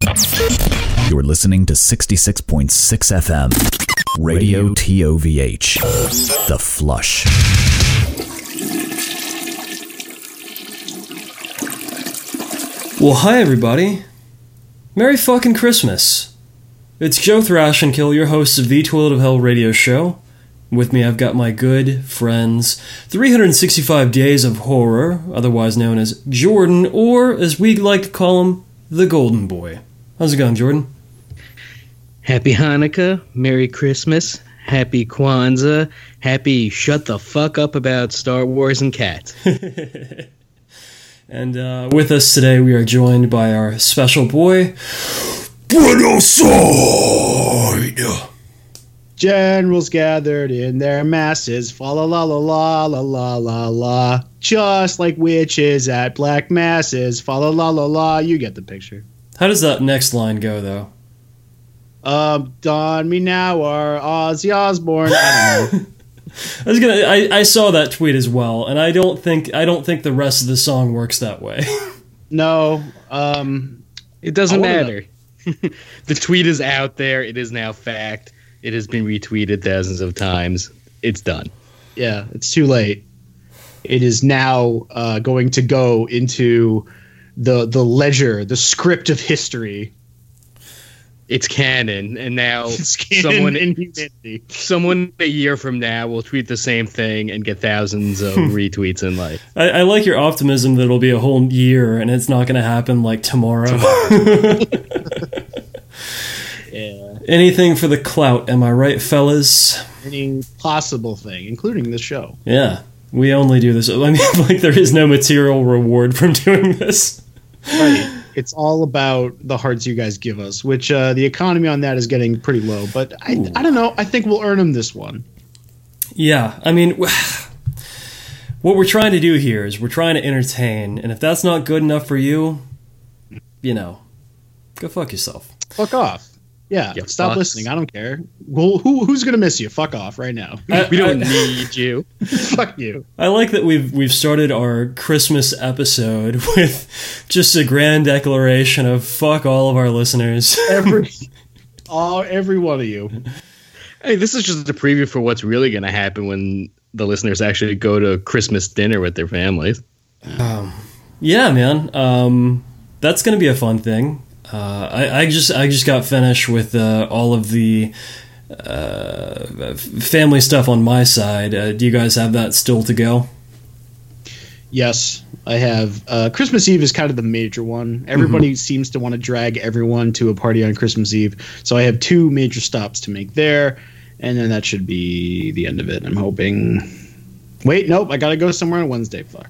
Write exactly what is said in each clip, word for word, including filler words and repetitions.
You're listening to sixty-six point six F M, Radio T O V H, The Flush. Well, hi everybody. Merry fucking Christmas. It's Joe Thrashenkill, your host of the Toilet of Hell radio show. With me I've got my good friends, three hundred sixty-five Days of Horror, otherwise known as Jordan, or as we like to call him, the Golden Boy. How's it going, Jordan? Happy Hanukkah, Merry Christmas, Happy Kwanzaa, Happy shut the fuck up about Star Wars and cats. And uh, with us today we are joined by our special boy, Buenoside. Generals gathered in their masses, fa la la la la la la la la, just like witches at black masses, fa la la la la. You get the picture. How does that next line go, though? Um, Don Me Now or Ozzy Osbourne. I don't know. I was gonna. I, I saw that tweet as well, and I don't think I don't think the rest of the song works that way. No, um, it doesn't I matter. The tweet is out there. It is now fact. It has been retweeted thousands of times. It's done. Yeah, it's too late. It is now uh, going to go into the the ledger, the script of history. It's canon, and now It's canon someone in humanity. Someone a year from now will tweet the same thing and get thousands of retweets and likes. I, I like your optimism that it'll be a whole year and it's not going to happen like tomorrow. Yeah. Anything for the clout, am I right, fellas? Any possible thing, including this show. Yeah, we only do this. I mean, like there is no material reward from doing this. Right. It's all about the hearts you guys give us, which uh, the economy on that is getting pretty low. But I, I don't know. I think we'll earn them this one. Yeah, I mean, what we're trying to do here is we're trying to entertain, and if that's not good enough for you, you know, go fuck yourself. Fuck off. Yeah, Yeah, stop fucks. listening. I don't care. Well, who who's gonna miss you? Fuck off right now. I- We don't I- need you. Fuck you. I like that we've we've started our Christmas episode with just a grand declaration of fuck all of our listeners. Every, all every one of you. Hey, this is just a preview for what's really going to happen when the listeners actually go to Christmas dinner with their families. Yeah, man, um, that's gonna be a fun thing. Uh, I, I just I just got finished with uh, all of the uh, family stuff on my side. Uh, do you guys have that still to go? Yes, I have. Uh, Christmas Eve is kind of the major one. Everybody seems to want to drag everyone to a party on Christmas Eve. So I have two major stops to make there, and then that should be the end of it. I'm hoping. Wait, nope, I got to go somewhere on Wednesday. Fuck.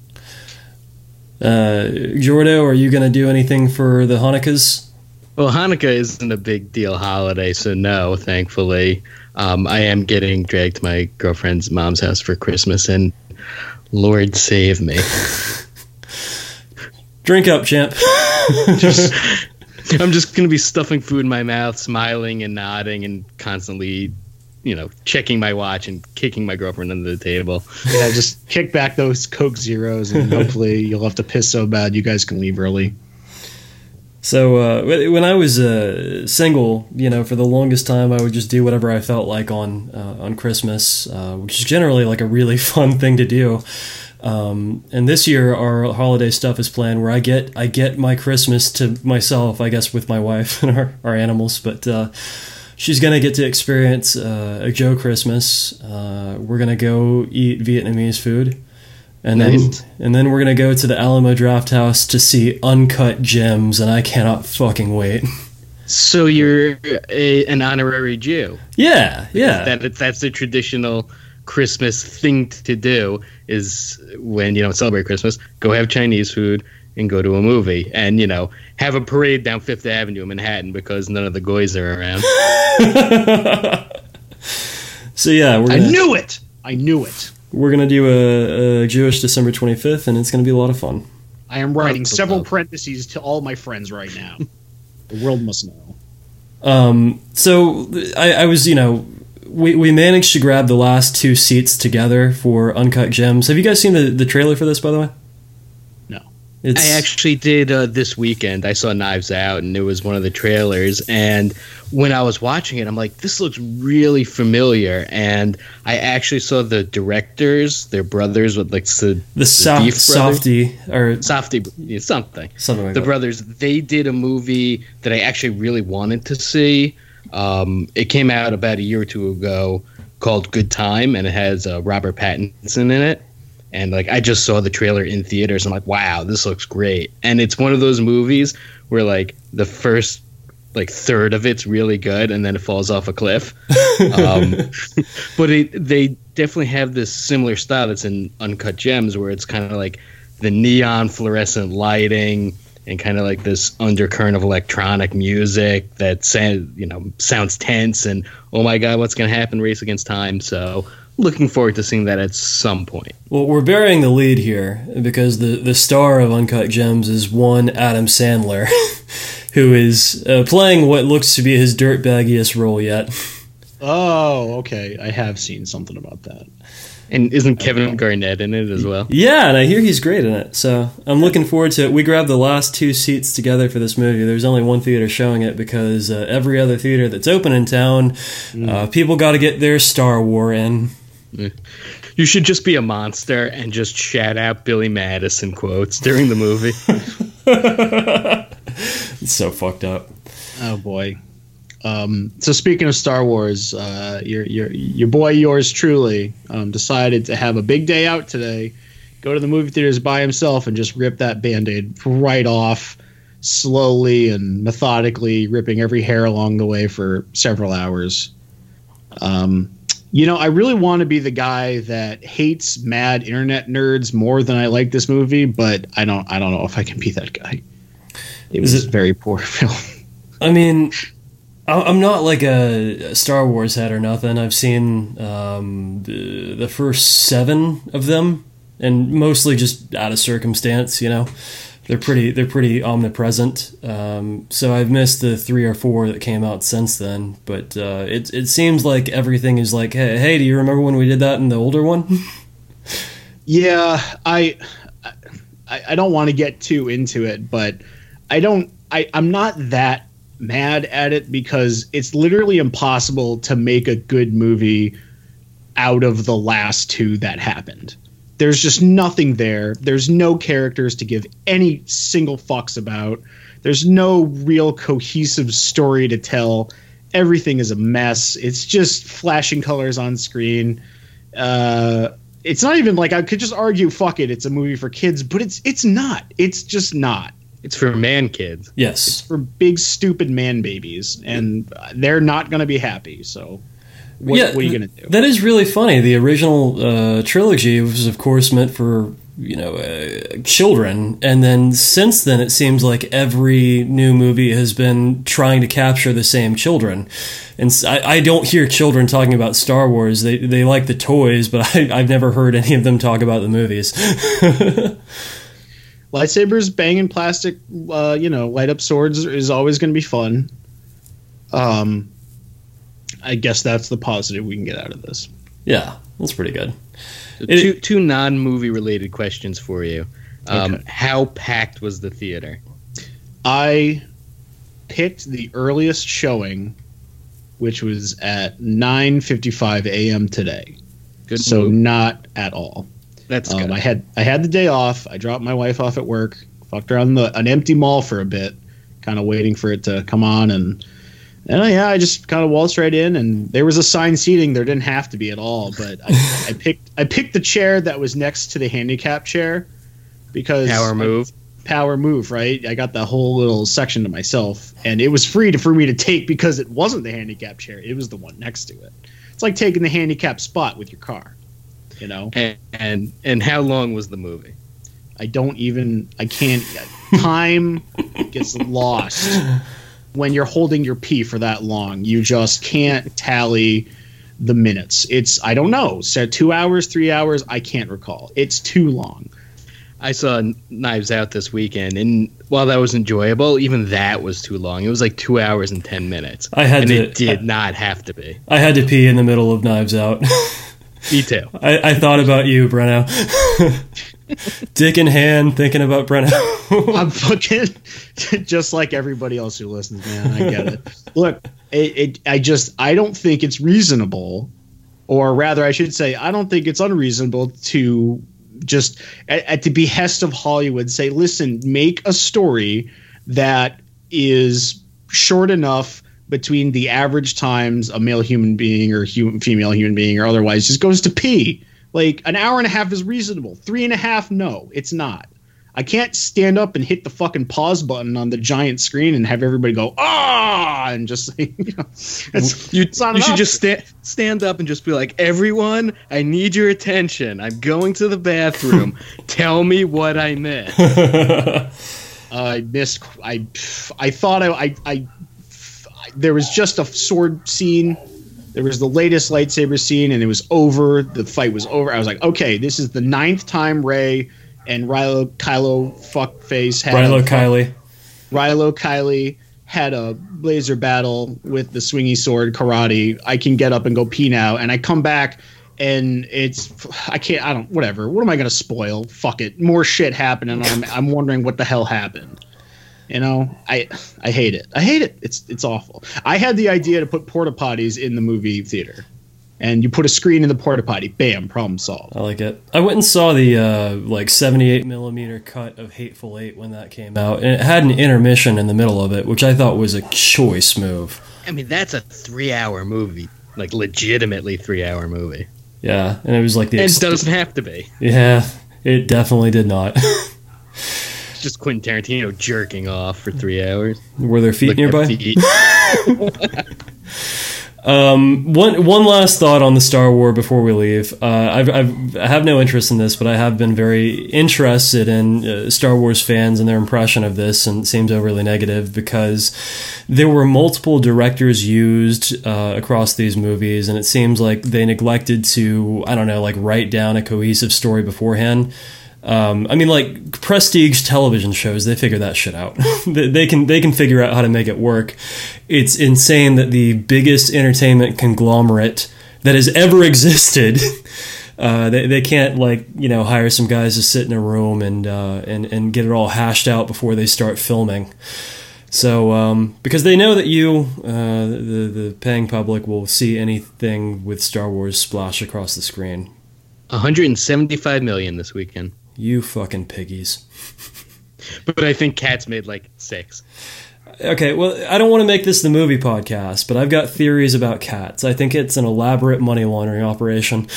Uh, Jordo, are you gonna do anything for the Hanukkahs? Well, Hanukkah isn't a big deal holiday, so no, thankfully. Um, I am getting dragged to my girlfriend's mom's house for Christmas, and Lord save me. Drink up, champ. I'm just going to be stuffing food in my mouth, smiling and nodding, and constantly, you know, checking my watch and kicking my girlfriend under the table. Yeah, just kick back those Coke Zeros, and hopefully you'll have to piss so bad you guys can leave early. So uh, when I was uh, single, you know, for the longest time, I would just do whatever I felt like on uh, on Christmas, uh, which is generally like a really fun thing to do. Um, and this year, our holiday stuff is planned where I get I get my Christmas to myself, I guess, with my wife and our, our animals. But uh, she's gonna get to experience uh, a Joe Christmas. Uh, we're gonna go eat Vietnamese food. And Nice. then, and then we're gonna go to the Alamo Draft House to see Uncut Gems, and I cannot fucking wait. So you're a, an honorary Jew. Yeah, yeah. That that's the traditional Christmas thing to do. Is when you don't celebrate Christmas, go have Chinese food and go to a movie, and you know have a parade down Fifth Avenue in Manhattan because none of the goys are around. So yeah, we're I gonna, knew it! I knew it. we're gonna do a, a Jewish December twenty-fifth, and it's gonna be a lot of fun. I am writing That's several love. parentheses to all my friends right now. The world must know. Um, so I, I was, you know, we we managed to grab the last two seats together for Uncut Gems. Have you guys seen the, the trailer for this, by the way? No. It's, I actually did uh, this weekend. I saw Knives Out, and it was one of the trailers. And when I was watching it, I'm like, this looks really familiar. And I actually saw the directors, their brothers, with like the, the, the soft, Beef brothers. softy or Softy, yeah, something. something like the that. brothers, they did a movie that I actually really wanted to see. Um, it came out about a year or two ago called Good Time, and it has uh, Robert Pattinson in it. And like I just saw the trailer in theaters. I'm like, wow, this looks great. And it's one of those movies where like the first like third of it's really good, and then it falls off a cliff. um, but it, they definitely have this similar style that's in Uncut Gems, where it's kind of like the neon fluorescent lighting and kind of like this undercurrent of electronic music that sound, you know, sounds tense and oh my god, what's going to happen? Race against time. So looking forward to seeing that at some point. Well, we're burying the lead here because the, the star of Uncut Gems is one Adam Sandler, who is uh, playing what looks to be his dirtbaggiest role yet. Oh, okay. I have seen something about that. And isn't Kevin Garnett in it as well? Yeah, and I hear he's great in it, so I'm looking forward to it. We grabbed the last two seats together for this movie. There's only one theater showing it because uh, every other theater that's open in town, mm. uh, people got to get their Star War in. You should just be a monster and just shout out Billy Madison quotes during the movie. It's so fucked up. Oh boy. Um, so speaking of Star Wars, uh, your your your boy, yours truly, um, decided to have a big day out today. Go to the movie theaters by himself and just rip that Band-Aid right off, slowly and methodically, ripping every hair along the way for several hours. Um. You know, I really want to be the guy that hates mad internet nerds more than I like this movie, but I don't. I don't know if I can be that guy. It was a very poor film. I mean, I'm not like a Star Wars head or nothing. I've seen um, the, the first seven of them, and mostly just out of circumstance. You know, they're pretty. They're pretty omnipresent. Um, so I've missed the three or four that came out since then. But uh, it it seems like everything is like, hey, hey, do you remember when we did that in the older one? Yeah, I I, I don't want to get too into it, but I don't. I I'm not that mad at it because it's literally impossible to make a good movie out of the last two that happened. There's just nothing there. There's no characters to give any single fucks about. There's no real cohesive story to tell. Everything is a mess. It's just flashing colors on screen. Uh, it's not even like I could just argue, fuck it, it's a movie for kids, but it's it's not. It's just not. It's for man kids. Yes. It's for big, stupid man babies, and they're not going to be happy, so... What, yeah, what are you going to do? That is really funny. The original uh, trilogy was, of course, meant for you know uh, children, and then since then, it seems like every new movie has been trying to capture the same children. And I, I don't hear children talking about Star Wars. They they like the toys, but I, I've never heard any of them talk about the movies. Lightsabers, banging plastic, uh, you know, light up swords is always going to be fun. Um. I guess that's the positive we can get out of this. Yeah, that's pretty good. So It- two two non movie related questions for you. Um, Okay. How packed was the theater? I picked the earliest showing, which was at nine fifty-five a.m. today. Good. So move. not at all. That's Um, good. I had I had the day off. I dropped my wife off at work. Fucked around the, an empty mall for a bit, kind of waiting for it to come on, and and I, yeah, I just kind of waltzed right in. And there was assigned seating. There didn't have to be at all, but I, I picked I picked the chair that was next to the handicap chair because Power move. power move, right? I got the whole little section to myself, and it was free to, for me to take because it wasn't the handicap chair; it was the one next to it. It's like taking the handicap spot with your car, you know. And, and and how long was the movie? I don't even. I can't. Time gets lost when you're holding your pee for that long. You just can't tally the minutes. It's I don't know. So two hours, three hours. I can't recall. It's too long. I saw Knives Out this weekend, and while that was enjoyable, even that was too long. It was like two hours and ten minutes. I had and to- it did not have to be. I had to pee in the middle of Knives Out. Me too. I, I thought about you, Breno. Dick in hand, thinking about Brennan. I'm fucking just like everybody else who listens, man. I get it. Look, it, it, I just, I don't think it's reasonable, or rather, I should say, I don't think it's unreasonable to just, at, at the behest of Hollywood, say, listen, make a story that is short enough between the average times a male human being or human, female human being or otherwise just goes to pee. Like, an hour and a half is reasonable. Three and a half, no, it's not. I can't stand up and hit the fucking pause button on the giant screen and have everybody go, ah, and just, you know, it's, You, it's not you should enough. just sta- stand up and just be like, everyone, I need your attention. I'm going to the bathroom. Tell me what I missed. I missed. I I thought I, I I there was just a sword scene. There was the latest lightsaber scene, and it was over. The fight was over. I was like, okay, this is the ninth time Rey and Rilo Kylo fuckface had Rilo a, Kiley. Rilo Kiley had a laser battle with the swingy sword karate. I can get up and go pee now, and I come back. And it's, I can't, I don't, whatever. What am I going to spoil? Fuck it. More shit happening. I'm, I'm wondering what the hell happened. You know, I, I hate it. I hate it. It's, it's awful. I had the idea to put porta potties in the movie theater, and you put a screen in the porta potty. Bam, problem solved. I like it. I went and saw the uh, like seventy-eight millimeter cut of Hateful Eight when that came out, and it had an intermission in the middle of it, which I thought was a choice move. I mean, that's a three-hour movie. Like, legitimately three-hour movie. Yeah, and it was like the And ex- it doesn't have to be. yeah, it definitely did not. It's just Quentin Tarantino jerking off for three hours. Were there feet Looking at nearby? feet. Um, one one last thought on the Star Wars before we leave. Uh, I've, I've I have no interest in this, but I have been very interested in uh, Star Wars fans and their impression of this, and it seems overly negative because there were multiple directors used uh, across these movies, and it seems like they neglected to, I don't know, like write down a cohesive story beforehand. Um, I mean, like prestige television shows, they figure that shit out. they, they can they can figure out how to make it work. It's insane that the biggest entertainment conglomerate that has ever existed, uh, they they can't like you know hire some guys to sit in a room and uh, and and get it all hashed out before they start filming. So um, because they know that you, uh, the the paying public, will see anything with Star Wars splash across the screen. one hundred seventy-five million this weekend. You fucking piggies. But I think Cats made like six. Okay, well, I don't want to make this the movie podcast, but I've got theories about Cats. I think it's an elaborate money laundering operation.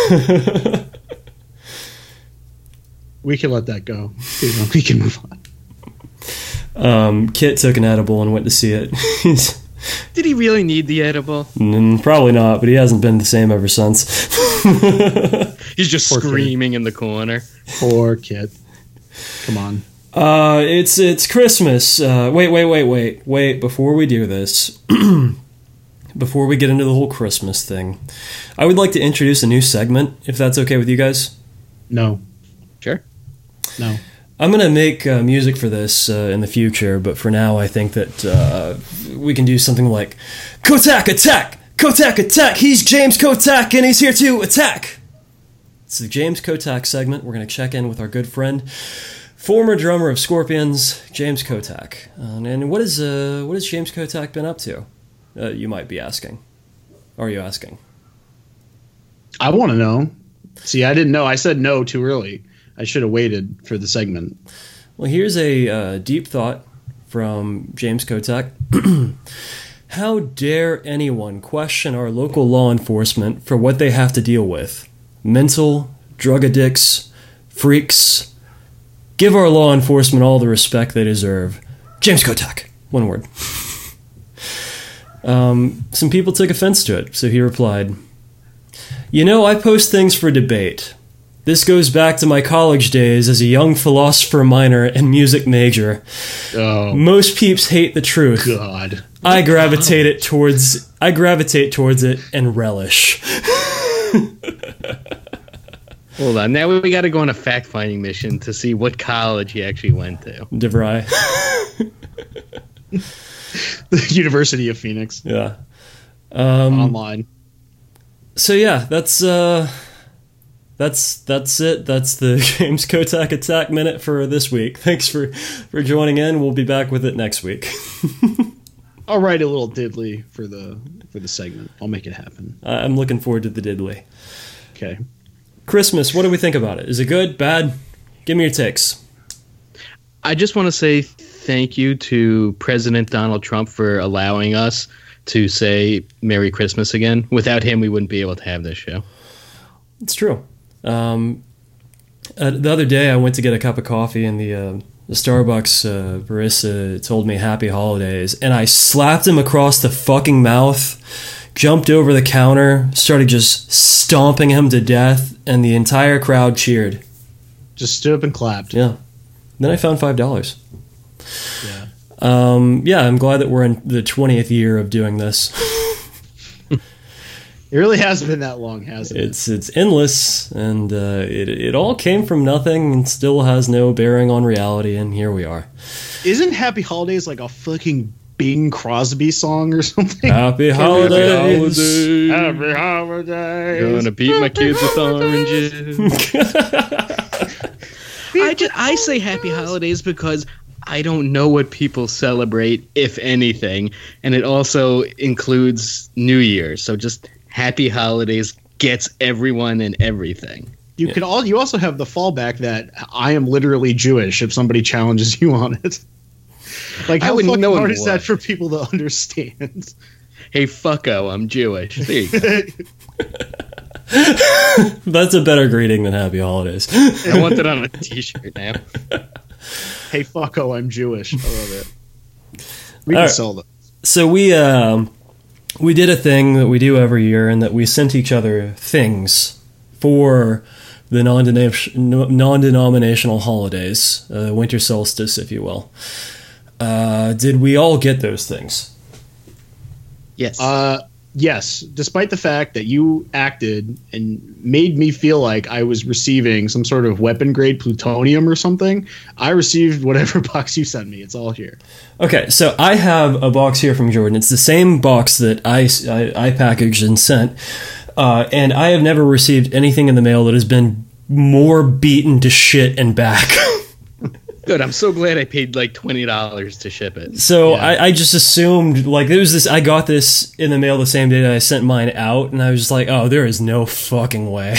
We can let that go. You know, we can move on. Um, Kit took an edible and went to see it. He's, Did he really need the edible? mm, probably not, but he hasn't been the same ever since. He's just Poor kid. screaming in the corner. Poor kid. Come on. Uh, it's it's Christmas. Uh, wait, wait, wait, wait, wait. Before we do this, before we get into the whole Christmas thing, I would like to introduce a new segment, if that's okay with you guys. No. Sure. No. I'm going to make uh, music for this uh, in the future, but for now I think that uh, we can do something like Kotak Attack! Kotak Attack! He's James Kotak and he's here to attack! It's the James Kotak segment. We're going to check in with our good friend, former drummer of Scorpions, James Kotak. Uh, and what, is, uh, what has James Kotak been up to? Uh, you might be asking. Are you asking? I want to know. See, I didn't know. I said no too early. I should have waited for the segment. Well, here's a uh, deep thought from James Kotak. How dare anyone question our local law enforcement for what they have to deal with? Mental, drug addicts, freaks. Give our law enforcement all the respect they deserve. James Kotak. One word. um, some people took offense to it, so he replied, "You know, I post things for debate. This goes back to my college days as a young philosopher minor and music major. Oh, Most peeps hate the truth. God. I gravitate it towards I gravitate towards it and relish." Hold on. Now we got to go on a fact-finding mission to see what college he actually went to. DeVry. The University of Phoenix. Yeah. Um, Online. so yeah, that's uh that's that's it. That's the James Kotak Attack Minute for this week. Thanks for, for joining in. We'll be back with it next week. I'll write a little diddly for the for the segment. I'll make it happen. I'm looking forward to the diddly. Okay. Christmas, what do we think about it? Is it good, bad? Give me your takes. I just want to say thank you to President Donald Trump for allowing us to say Merry Christmas again. Without him, we wouldn't be able to have this show. It's true. Um, uh, the other day, I went to get a cup of coffee, and the uh, the Starbucks uh, barista told me Happy Holidays, and I slapped him across the fucking mouth, jumped over the counter, started just stomping him to death, and the entire crowd cheered. Just stood up and clapped. Yeah. Then I found five dollars. Yeah. Um, yeah, I'm glad that we're in the twentieth year of doing this. It really hasn't been that long, has it? It's it's endless, and uh, it it all came from nothing and still has no bearing on reality, and here we are. Isn't Happy Holidays like a fucking Bing Crosby song or something? Happy holidays. Happy Holidays. Gonna beat my kids with oranges. I, just, I say Happy Holidays because I don't know what people celebrate, if anything, and it also includes New Year. So just Happy Holidays gets everyone and everything. You Yeah. can all. You also have the fallback that I am literally Jewish if somebody challenges you on it. Like I how wouldn't fucking know hard it is that was. for people to understand? Hey, fucko, I'm Jewish. There you go. That's a better greeting than Happy Holidays. I want that on a t-shirt now. Hey fucko, I'm Jewish. I love it. We All can right. sell them. So we um, we did a thing that we do every year, and that we sent each other things for the non-denominational, non-denominational holidays, uh, winter solstice, if you will. Uh, did we all get those things? Yes. Uh, yes, despite the fact that you acted and made me feel like I was receiving some sort of weapon grade plutonium or something, I received whatever box you sent me. It's all here. Okay, so I have a box here from Jordan. It's the same box that I, I, I packaged and sent, uh, and I have never received anything in the mail that has been more beaten to shit and back. Good. I'm so glad I paid like twenty dollars to ship it. So Yeah. I, I just assumed, like, there was this, I got this in the mail the same day that I sent mine out, and I was just like, oh, there is no fucking way.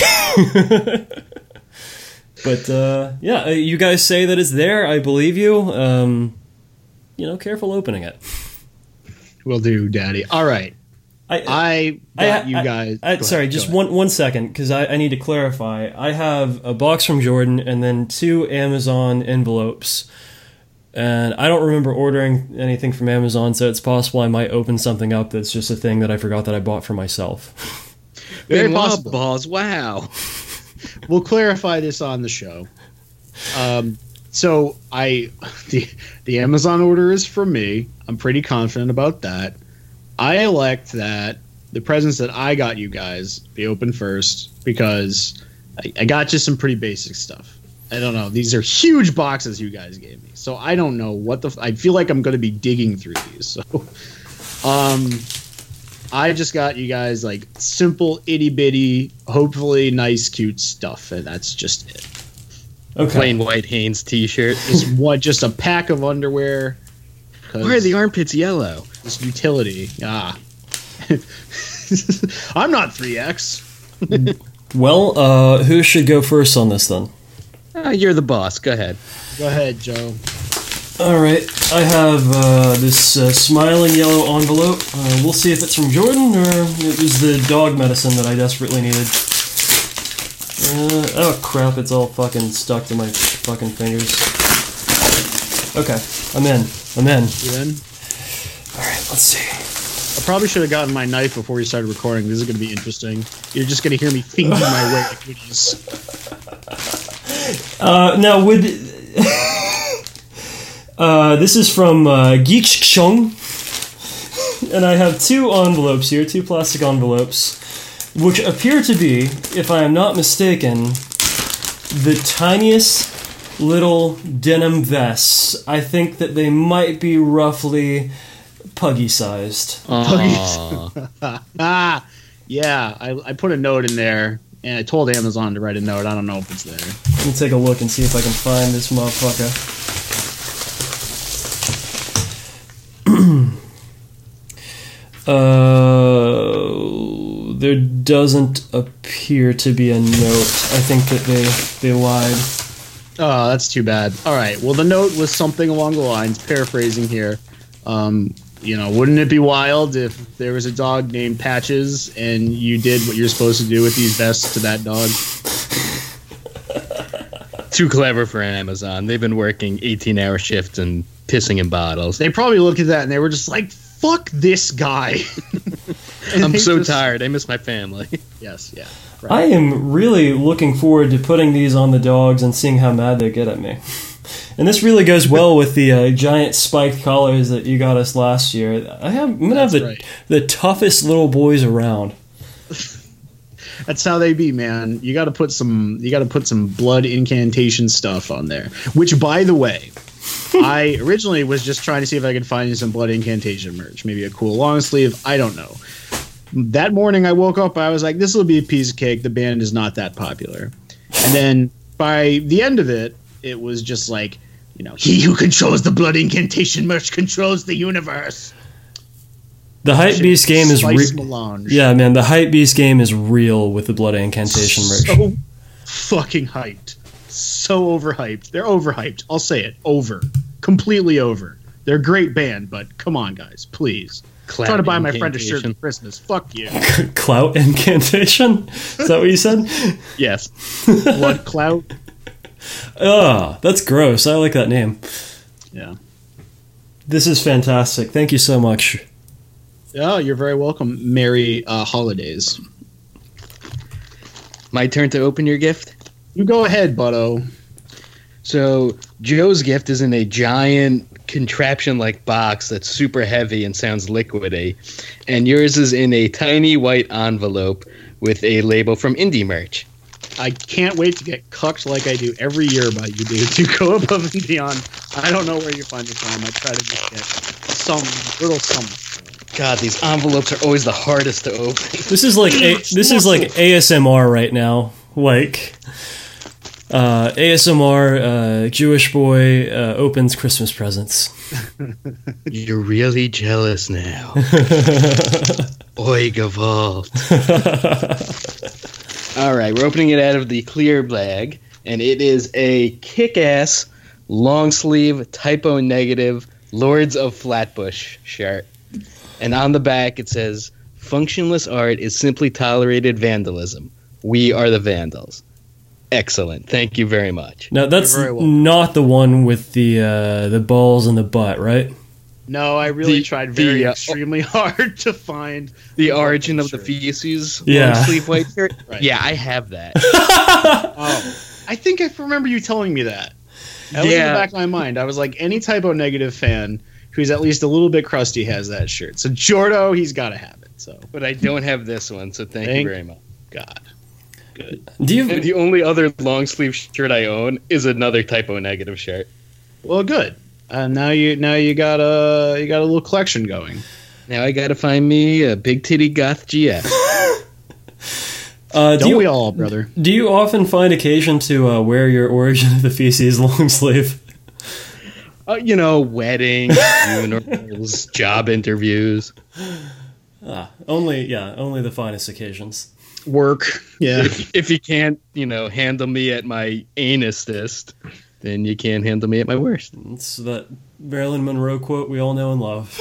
But, uh, yeah, you guys say that it's there. I believe you. Um, you know, careful opening it. Will do, Daddy. All right. I, I got you guys. I, Go sorry, ahead, just go ahead. one one second, because I, I need to clarify. I have a box from Jordan and then two Amazon envelopes, and I don't remember ordering anything from Amazon, so it's possible I might open something up that's just a thing that I forgot that I bought for myself. Very Big love possible. balls. Wow. We'll clarify this on the show. Um, so I the the Amazon order is from me. I'm pretty confident about that. I elect that the presents that I got you guys be opened first because I, I got just some pretty basic stuff. I don't know. These are huge boxes you guys gave me, so I don't know what the. F- I feel like I'm going to be digging through these. So, um, I just got you guys like simple itty bitty, hopefully nice, cute stuff, and that's just it. Okay. Plain white Hanes t-shirt. Just what? Just a pack of underwear. 'cause Why are the armpits yellow? This utility. Ah. I'm not three X. Well, uh, who should go first on this then? Ah, you're the boss. Go ahead. Go ahead, Joe. All right, I have uh, this uh, smiling yellow envelope. Uh, we'll see if it's from Jordan or it was the dog medicine that I desperately needed. Uh, oh crap! It's all fucking stuck to my fucking fingers. Okay, I'm in. I'm in. You in? All right, let's see. I probably should have gotten my knife before we started recording. This is going to be interesting. You're just going to hear me thinking my way to goodies. Uh, now would uh, this is from uh, Geek Chung, and I have two envelopes here, two plastic envelopes, which appear to be, if I am not mistaken, the tiniest little denim vests. I think that they might be roughly puggy-sized. Aw. Ah, yeah. I, I put a note in there and I told Amazon to write a note. I don't know if it's there. Let me take a look and see if I can find this motherfucker. uh, there doesn't appear to be a note. I think that they they lied. Oh, that's too bad. All right. Well, the note was something along the lines, paraphrasing here. Um, you know, wouldn't it be wild if there was a dog named Patches and you did what you're supposed to do with these vests to that dog? Too clever for Amazon. They've been working eighteen-hour shifts and pissing in bottles. They probably looked at that and they were just like, fuck this guy. I'm so just, tired. I miss my family. Yes, yeah. Right. I am really looking forward to putting these on the dogs and seeing how mad they get at me. And this really goes well with the uh, giant spiked collars that you got us last year. I have, I'm gonna have the right. the toughest little boys around. That's how they be, man. You got to put some. You got to put some blood incantation stuff on there. Which, by the way, I originally was just trying to see if I could find you some blood incantation merch. Maybe a cool long sleeve. I don't know. That morning, I woke up. I was like, "This will be a piece of cake." The band is not that popular. And then by the end of it, it was just like, you know, he who controls the blood incantation merch controls the universe. The Hype Beast game is real. Yeah, man, the Hype Beast game is real with the blood incantation merch. So fucking hyped. So overhyped. They're overhyped. I'll say it. Over. Completely over. They're a great band, but come on, guys. Please. Clout trying to buy my friend a shirt for Christmas. Fuck you. Clout incantation? Is that what you said? Yes. Blood clout? Oh, that's gross. I like that name. Yeah. This is fantastic. Thank you so much. Oh, you're very welcome. Merry uh, holidays. My turn to open your gift? You go ahead, Butto. So, Joe's gift is in a giant contraption-like box that's super heavy and sounds liquidy. And yours is in a tiny white envelope with a label from Indie Merch. I can't wait to get cucked like I do every year by you, dude, to go above and beyond. I don't know where you find the time. I try to just get some little something. God, these envelopes are always the hardest to open. This is like a, this is like A S M R right now. Like uh, A S M R, uh, Jewish boy uh, opens Christmas presents. You're really jealous now. Oi, Gavalt. All right, we're opening it out of the clear bag, and it is a kick-ass, long-sleeve, typo-negative Lords of Flatbush shirt. And on the back it says, "Functionless art is simply tolerated vandalism. We are the Vandals." Excellent. Thank you very much. Now that's not the one with the uh, the balls in the butt, right? No, I really the, tried very the, uh, extremely hard to find the, the origin of shirt. The feces yeah. long sleeve white shirt. Right. Yeah, I have that. Oh, I think I remember you telling me that. That yeah. was in the back of my mind. I was like, any typo negative fan who's at least a little bit crusty has that shirt. So Jordo, he's got to have it. So, but I don't have this one. So thank, thank you very much. God. Good. Do you? And the only other long sleeve shirt I own is another typo negative shirt. Well, good. Uh, now you now you got a you got a little collection going. Now I got to find me a big titty goth G F. uh, do Don't you, we all, brother? Do you often find occasion to uh, wear your Origin of the Feces long sleeve? Uh, you know, weddings, funerals, job interviews. Ah, only yeah, only the finest occasions. Work, yeah. If, if you can't, you know, handle me at my anustest, then you can't handle me at my worst. It's that Marilyn Monroe quote we all know and love.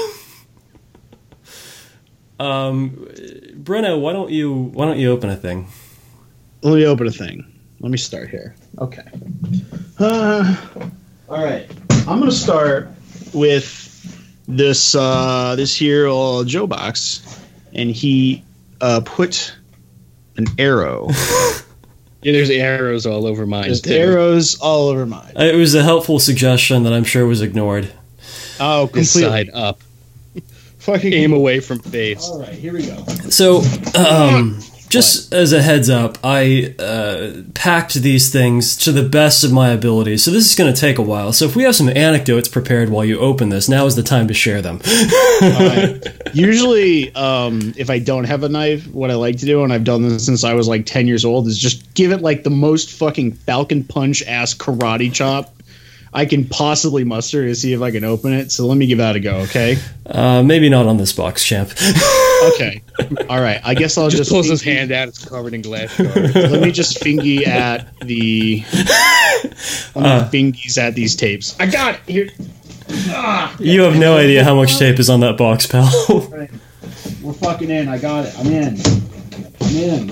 um, Breno, why don't you why don't you open a thing? Let me open a thing. Let me start here. Okay. Uh, all right. I'm gonna start with this uh, this here old Joe box, and he uh, put an arrow. Yeah, there's arrows all over mine. There's too. arrows all over mine. It was a helpful suggestion that I'm sure was ignored. Oh, completely. This side up. Fucking aim away from face. All right, here we go. So, um, Just as a heads up, I uh, packed these things to the best of my ability, so this is going to take a while. So if we have some anecdotes prepared while you open this, now is the time to share them. uh, usually, um, if I don't have a knife, what I like to do, and I've done this since I was like ten years old, is just give it like the most fucking Falcon Punch ass karate chop I can possibly muster to see if I can open it. So let me give that a go, okay? Uh, maybe not on this box, champ. Okay. All right. I guess I'll Just, just pulls his fingy- hand out. It's covered in glass shards. Let me just fingy at the uh, fingies at these tapes. I got it here. Ah, You have no idea how much tape is on that box, pal. we're fucking in. I got it. I'm in. I'm in.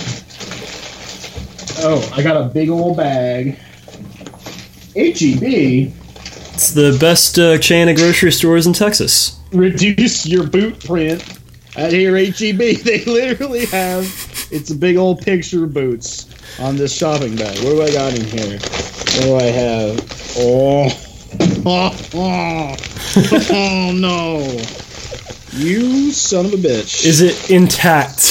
Oh, I got a big old bag. H E B. It's the best uh, chain of grocery stores in Texas. Reduce your boot print at here H E B. They literally have, it's a big old picture of boots on this shopping bag. What do I got in here? What do I have? Oh, oh, oh, oh no. You son of a bitch. Is it intact?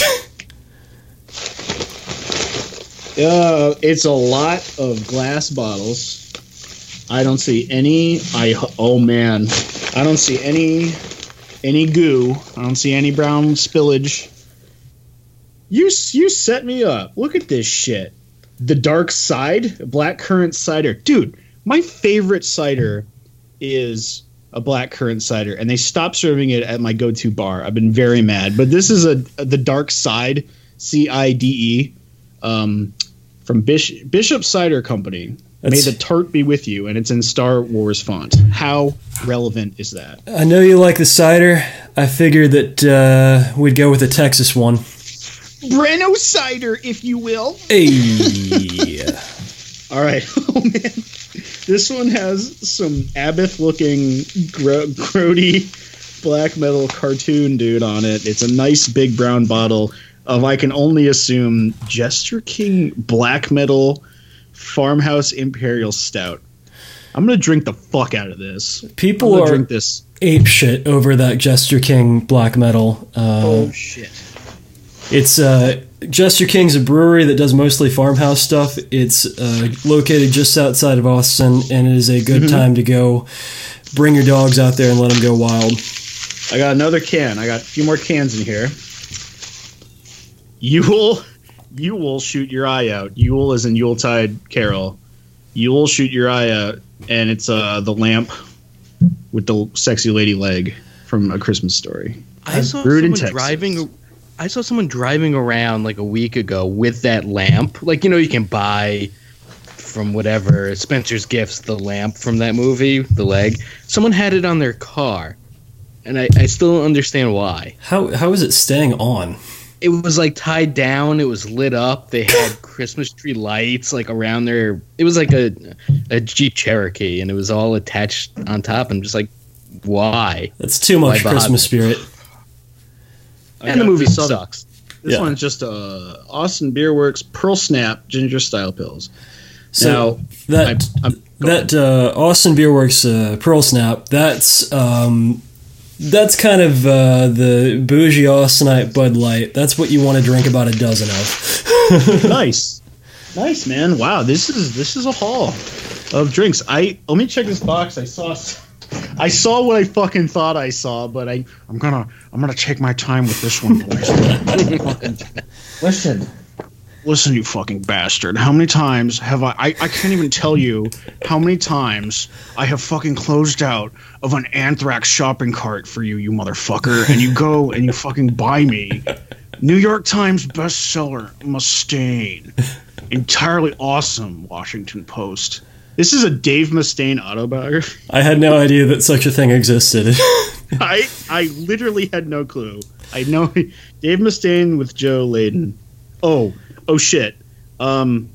Uh, it's a lot of glass bottles. I don't see any. I oh man, I don't see any any goo. I don't see any brown spillage. You you set me up. Look at this shit. The Dark Side, blackcurrant cider, dude. My favorite cider is a blackcurrant cider, and they stopped serving it at my go-to bar. I've been very mad, but this is a, a the Dark Side, C I D E, um, from Bishop, Bishop Cider Company. That's- May the tart be with you, and it's in Star Wars font. How relevant is that? I know you like the cider. I figured that uh, we'd go with a Texas one. Breno cider, if you will. Hey. All right. Oh, man. This one has some Abbott-looking, gro- grody black metal cartoon dude on it. It's a nice big brown bottle of, I can only assume, Jester King black metal Farmhouse Imperial Stout. I'm going to drink the fuck out of this. People I'm gonna are drink this. ape shit over that Jester King black metal. Uh, Oh, shit. It's uh, Jester King's a brewery that does mostly farmhouse stuff. It's uh, located just outside of Austin, and it is a good Mm-hmm. time to go bring your dogs out there and let them go wild. I got another can. I got a few more cans in here. You will, you will shoot your eye out. Yule is in Yuletide Carol. You will shoot your eye out, and it's uh, the lamp with the sexy lady leg from A Christmas Story. I saw brewed in someone Texas. driving. I saw someone driving around like a week ago with that lamp. Like, you know, you can buy from whatever Spencer's Gifts the lamp from that movie, the leg. Someone had it on their car, and I, I still don't understand why. How how is it staying on? It was like tied down. It was lit up. They had Christmas tree lights like around their. It was like a a Jeep Cherokee, and it was all attached on top. And just like, why? That's too much Why bother? Christmas spirit. And the movie sucks. This Yeah. one's just uh, Austin Beer Works Pearl Snap Ginger Style Pills. So now, that I, I'm, go that uh, Austin Beer Works uh, Pearl Snap. That's um, that's kind of uh, the bougie Austinite Bud Light. That's what you want to drink about a dozen of. nice, nice man. Wow, this is this is a haul of drinks. I let me check this box. I saw, I saw what I fucking thought I saw, but I I'm gonna I'm gonna take my time with this one, boys. Listen, listen, you fucking bastard. How many times have I, I? I can't even tell you how many times I have fucking closed out of an Anthrax shopping cart for you, you motherfucker, and you go and you fucking buy me New York Times bestseller Mustaine, entirely awesome Washington Post. This is a Dave Mustaine autobiography. I had no idea that such a thing existed. I I literally had no clue. I know Dave Mustaine with Joe Layden. Oh, oh shit. Um,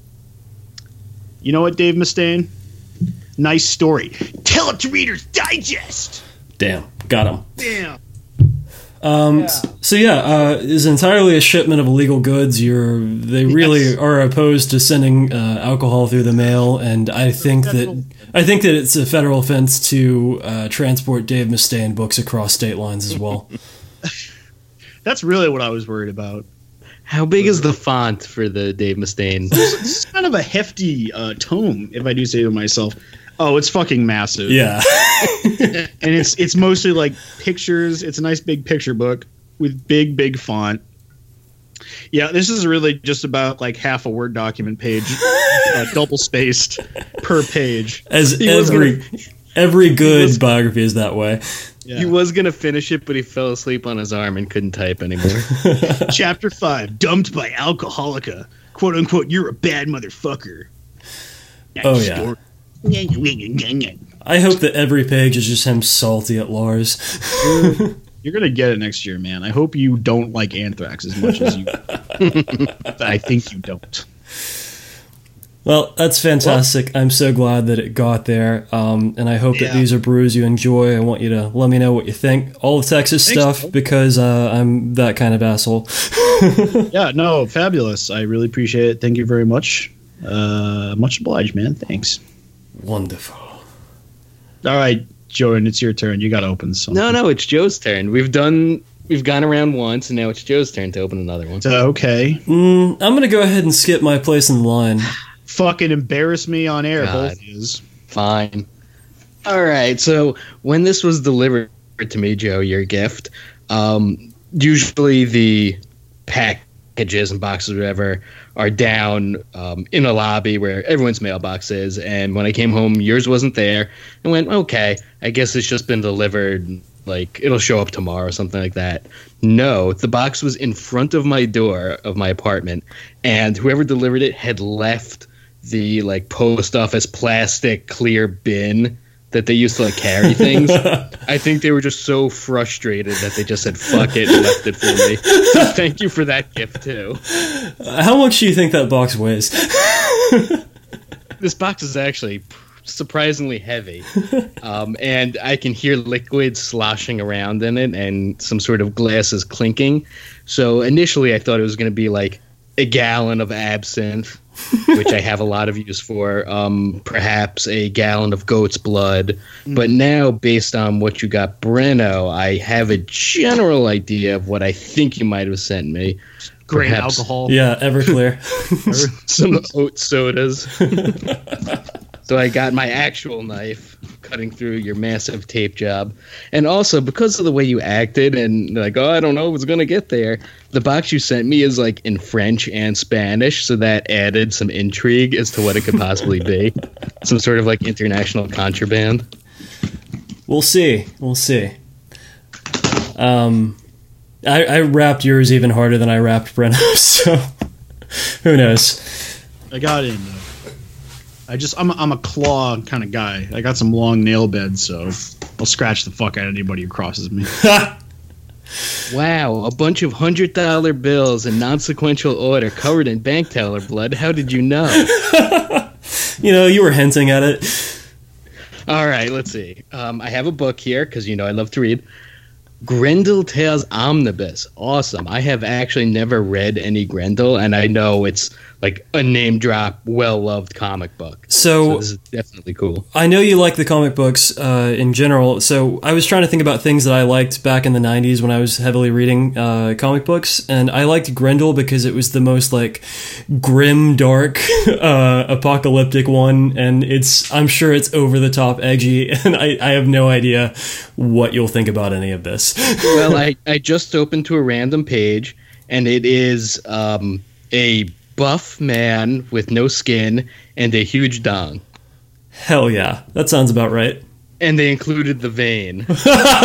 you know what, Dave Mustaine? Nice story. Tell it to Reader's Digest. Damn, got him. Damn. Um, Yeah. s- So yeah, uh, is entirely a shipment of illegal goods. You're they really Yes. are opposed to sending uh, alcohol through the mail, and I think that I think that it's a federal offense to uh, transport Dave Mustaine books across state lines as well. That's really what I was worried about. How big is the font for the Dave Mustaine? It's kind of a hefty uh, tome, if I do say to myself. Oh, it's fucking massive. Yeah. And it's it's mostly like pictures. It's a nice big picture book with big, big font. Yeah, this is really just about like half a Word document page, uh, double spaced per page. As He was every gonna- every good was- biography is that way. Yeah. He was going to finish it, but he fell asleep on his arm and couldn't type anymore. Chapter five, dumped by Alcoholica. Quote unquote, you're a bad motherfucker. Oh, yeah. yeah. I hope that every page is just him salty at Lars. You're going to get it next year, man. I hope you don't like Anthrax as much as you. I think you don't. Well, that's fantastic. I'm so glad that it got there. Um, and I hope Yeah. that these are brews you enjoy. I want you to let me know what you think. All the Texas Thanks, stuff, bro. because uh, I'm that kind of asshole. Yeah, no, fabulous. I really appreciate it. Thank you very much. Uh, much obliged, man. Thanks. Wonderful. All right, Jordan, it's your turn. You got to open something. No, no, it's Joe's turn. We've done, we've gone around once, and now it's Joe's turn to open another one. So, okay. Mm, I'm going to go ahead and skip my place in the line. Fucking embarrass me on air, God. both is. Fine. All right. So when this was delivered to me, Joe, your gift, um, usually the packages and boxes, or whatever, are down um, in a lobby where everyone's mailbox is. And when I came home, yours wasn't there. I went, okay, I guess it's just been delivered. Like, it'll show up tomorrow or something like that. No, the box was in front of my door of my apartment, and whoever delivered it had left the like post office plastic clear bin that they used to like carry things. I think they were just so frustrated that they just said fuck it and left it for me. So thank you for that gift too. Uh, How much do you think that box weighs? This box is actually surprisingly heavy, um, and I can hear liquid sloshing around in it and some sort of glasses clinking. So initially I thought it was going to be like a gallon of absinthe, which I have a lot of use for, um, perhaps a gallon of goat's blood. Mm. But now, based on what you got, Breno, I have a general idea of what I think you might have sent me. Grain Perhaps alcohol. Yeah, Everclear. some oat sodas. So I got my actual knife cutting through your massive tape job. And also, because of the way you acted and like, oh, I don't know what's going to get there, the box you sent me is like in French and Spanish, so that added some intrigue as to what it could possibly be. Some sort of like international contraband. We'll see. We'll see. Um, I, I wrapped yours even harder than I wrapped Brenna's, so who knows? I got in though. I just I'm a, I'm a claw kind of guy. I got some long nail beds, so I'll scratch the fuck out of anybody who crosses me. Wow, a bunch of hundred dollar bills in non-sequential order covered in bank teller blood. How did you know? You know, you were hinting at it. All right, let's see. Um, I have a book here because you know I love to read. Grendel Tales Omnibus. Awesome. I have actually never read any Grendel, and I know it's like a name drop, well loved comic book. So, so this is definitely cool. I know you like the comic books uh, in general, so I was trying to think about things that I liked back in the nineties when I was heavily reading uh, comic books, and I liked Grendel because it was the most like grim, dark, uh, apocalyptic one, and it's I'm sure it's over the top edgy, and I, I have no idea what you'll think about any of this. Well, I, I just opened to a random page, and it is um, a buff man with no skin and a huge dong. Hell yeah, that sounds about right. And they included the vein. You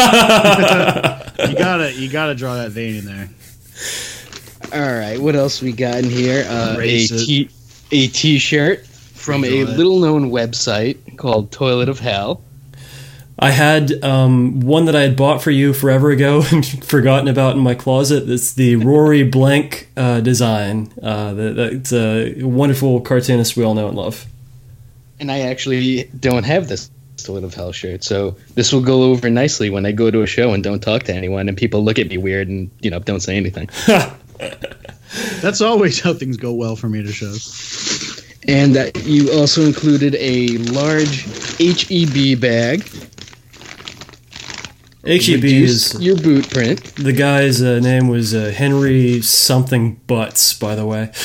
gotta you gotta draw that vein in there. All right, what else we got in here? Uh, a Erase it. t a t-shirt from a Redraw it. little-known website called Toilet of Hell. I had um, one that I had bought for you forever ago and forgotten about in my closet. It's the Rory Blank uh, design. Uh, that, that's a wonderful cartoonist we all know and love. And I actually don't have this Toilet of Hell shirt, so this will go over nicely when I go to a show and don't talk to anyone, and people look at me weird and, you know, don't say anything. That's always how things go well for me at a show. And uh, you also included a large H E B bag. H E B Reduce is your boot print. the guy's uh, name was uh, Henry something Butts, by the way.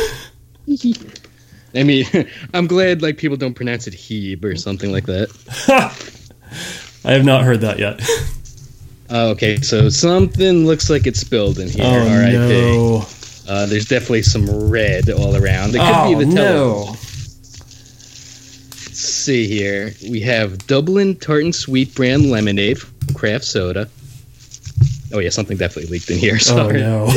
I mean, I'm glad like people don't pronounce it Hebe or something like that. I have not heard that yet. Oh, okay, so something looks like it's spilled in here. Oh R I P. no! Uh, there's definitely some red all around. It could Oh be the television. no! Let's see here. We have Dublin Tartan Sweet brand lemonade from craft soda. Oh yeah, something definitely leaked in here. Oh Sorry. no!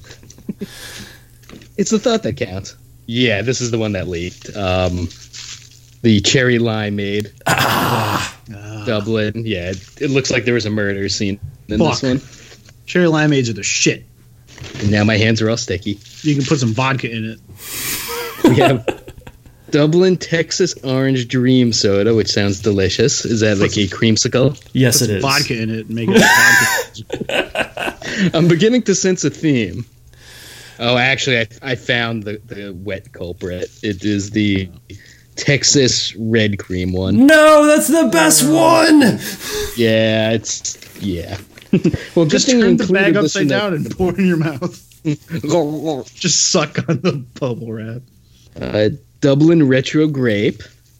It's the thought that counts. Yeah, this is the one that leaked. Um, the cherry limeade. Ah. Dublin. Yeah, it, it looks like there was a murder scene in Fuck. this one. Cherry limeades are the shit. And now my hands are all sticky. You can put some vodka in it. We have Dublin Texas Orange Dream Soda, which sounds delicious. Is that like a creamsicle? Yes, Put it some is. vodka in it and make it vodka. I'm beginning to sense a theme. Oh, actually, I, I found the, the wet culprit. It is the Texas Red Cream one. No, that's the best one. Yeah, it's yeah. Well, Just good thing you turn the included bag this in upside the- down and pour it in your mouth. Just suck on the bubble wrap. uh, Dublin Retro Grape,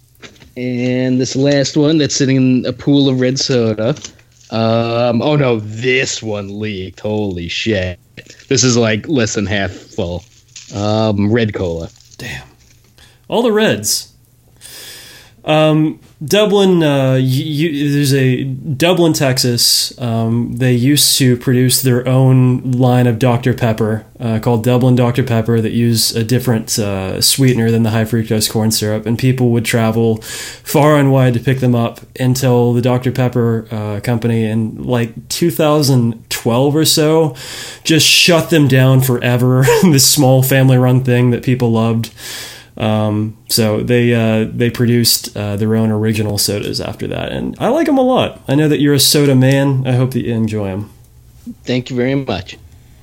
and this last one that's sitting in a pool of red soda. Um, oh no, this one leaked. Holy shit! This is like less than half full. Um, red cola. Damn. All the reds. Um, Dublin, uh, y- y- there's a Dublin, Texas. Um, they used to produce their own line of Doctor Pepper uh, called Dublin Doctor Pepper that use a different uh, sweetener than the high fructose corn syrup, and people would travel far and wide to pick them up until the Doctor Pepper uh, company in like two thousand twelve or so just shut them down forever. This small family-run thing that people loved. Um, so they uh, they produced uh, their own original sodas after that, and I like them a lot. I know that you're a soda man. I hope that you enjoy them. Thank you very much.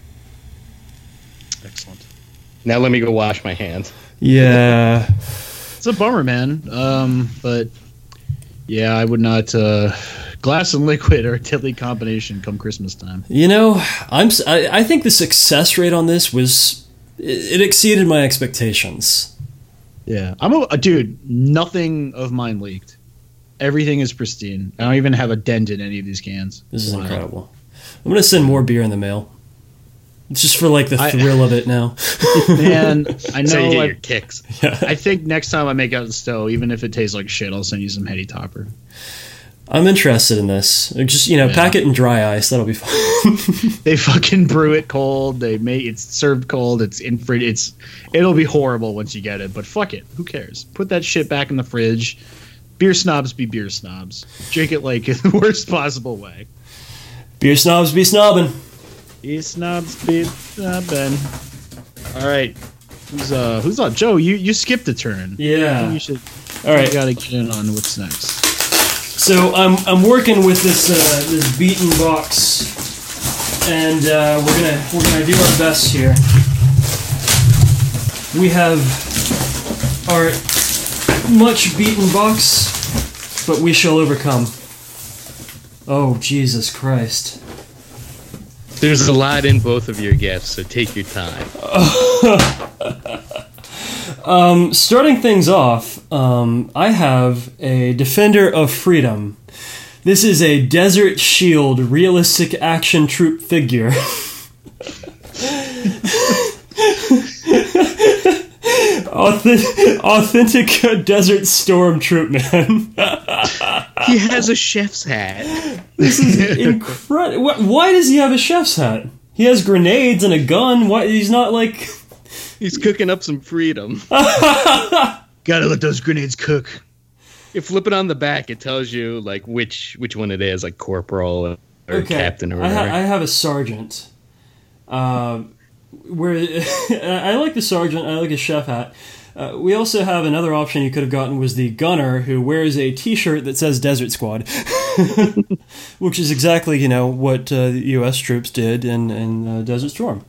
Excellent. Now let me go wash my hands. Yeah, It's a bummer, man. Um, but yeah, I would not. Uh, glass and liquid are a deadly combination come Christmas time. you know, I'm s- I, I think the success rate on this was it, it exceeded my expectations. Yeah, I'm a, a dude. Nothing of mine leaked. Everything is pristine. I don't even have a dent in any of these cans. This is Wow. incredible. I'm gonna send more beer in the mail. It's just for like the I- thrill of it now. Man, I So you know. get I, your kicks. I think next time I make out the stove, even if it tastes like shit, I'll send you some heady topper. I'm interested in this. Just you know, Yeah. pack it in dry ice. That'll be fun. They fucking brew it cold. They make it's served cold. It's in fridge. It's it'll be horrible once you get it. But fuck it. Who cares? Put that shit back in the fridge. Beer snobs be beer snobs. Drink it like in the worst possible way. Beer snobs be snobbing. Beer snobs be snobbing. All right. Who's uh who's on? Joe, you you skipped a turn. Yeah. You should. All right. You gotta get in on what's next. So I'm I'm working with this uh, this beaten box, and uh, we're gonna we're gonna do our best here. We have our much beaten box, but we shall overcome. Oh Jesus Christ! There's a lot in both of your gifts, so take your time. Um, starting things off, um, I have a Defender of Freedom. This is a Desert Shield realistic action troop figure. Authentic, authentic Desert Storm troop man. He has a chef's hat. This is incredible. Why does he have a chef's hat? He has grenades and a gun. Why he's not like? He's cooking up some freedom. Gotta let those grenades cook. You flip it on the back, it tells you like which which one it is, like corporal or Okay, captain or I, whatever. ha- I have a sergeant. Uh, where I like the sergeant. I like his chef hat. Uh, we also have another option you could have gotten was the gunner who wears a T-shirt that says Desert Squad, which is exactly you know what uh, the U S troops did in in uh, Desert Storm.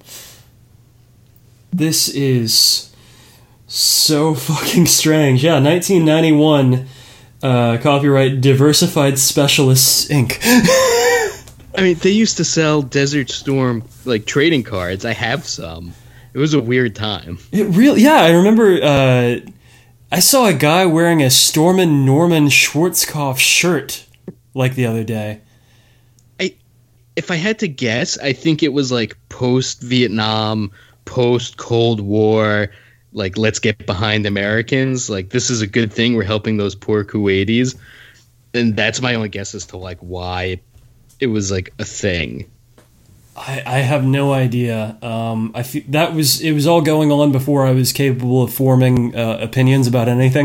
This is so fucking strange. Yeah, nineteen ninety-one, uh, copyright Diversified Specialists Incorporated. I mean, they used to sell Desert Storm like trading cards. I have some. It was a weird time. It really, yeah. I remember. Uh, I saw a guy wearing a Stormin Norman Schwarzkopf shirt like the other day. I, if I had to guess, I think it was like post Vietnam, post Cold War. Like, let's get behind Americans. Like, this is a good thing. We're helping those poor Kuwaitis. And that's my only guess as to, like, why it, it was, like, a thing. I, I have no idea. Um, I fe- that was it was all going on before I was capable of forming uh, opinions about anything.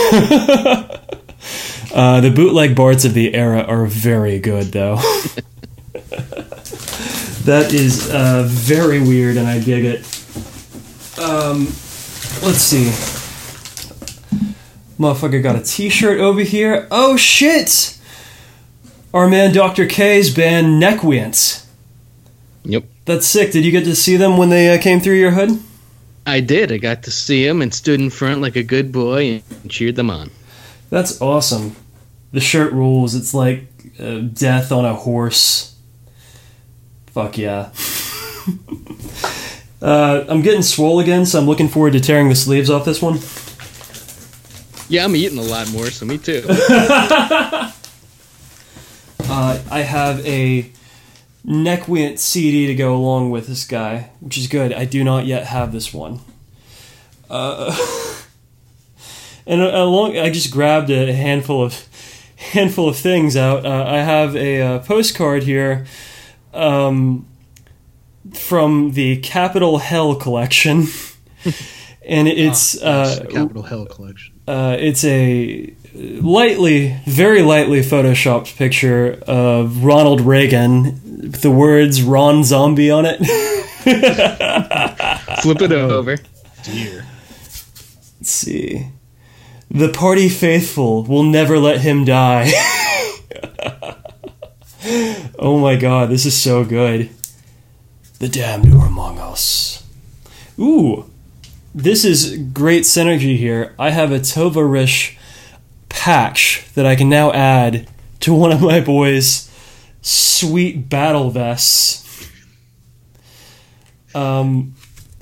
uh, the bootleg Barts of the era are very good, though. That is uh, very weird, and I dig it. Um... Let's see. Motherfucker got a t-shirt over here. Oh, shit! Our man Doctor K's band Neckwiants. Yep. That's sick. Did you get to see them when they uh, came through your hood? I did. I got to see them and stood in front like a good boy and cheered them on. That's awesome. The shirt rules. It's like uh, death on a horse. Fuck yeah. Uh, I'm getting swole again, so I'm looking forward to tearing the sleeves off this one. Yeah, I'm eating a lot more, so me too. uh, I have a Neckwiant C D to go along with this guy, which is good. I do not yet have this one. Uh, and along, I just grabbed a handful of handful of things out. Uh, I have a, uh postcard here. Um... from the Capital Hell collection, and it's oh, yes, uh, the Capital Hell collection. Uh, it's a lightly, very lightly photoshopped picture of Ronald Reagan with the words "Ron Zombie" on it. Flip it over. Dear. Let's see. The party faithful will never let him die. Oh my god, this is so good. The damned are among us. Ooh, this is great synergy here. I have a Tovarish patch that I can now add to one of my boys' sweet battle vests. Um,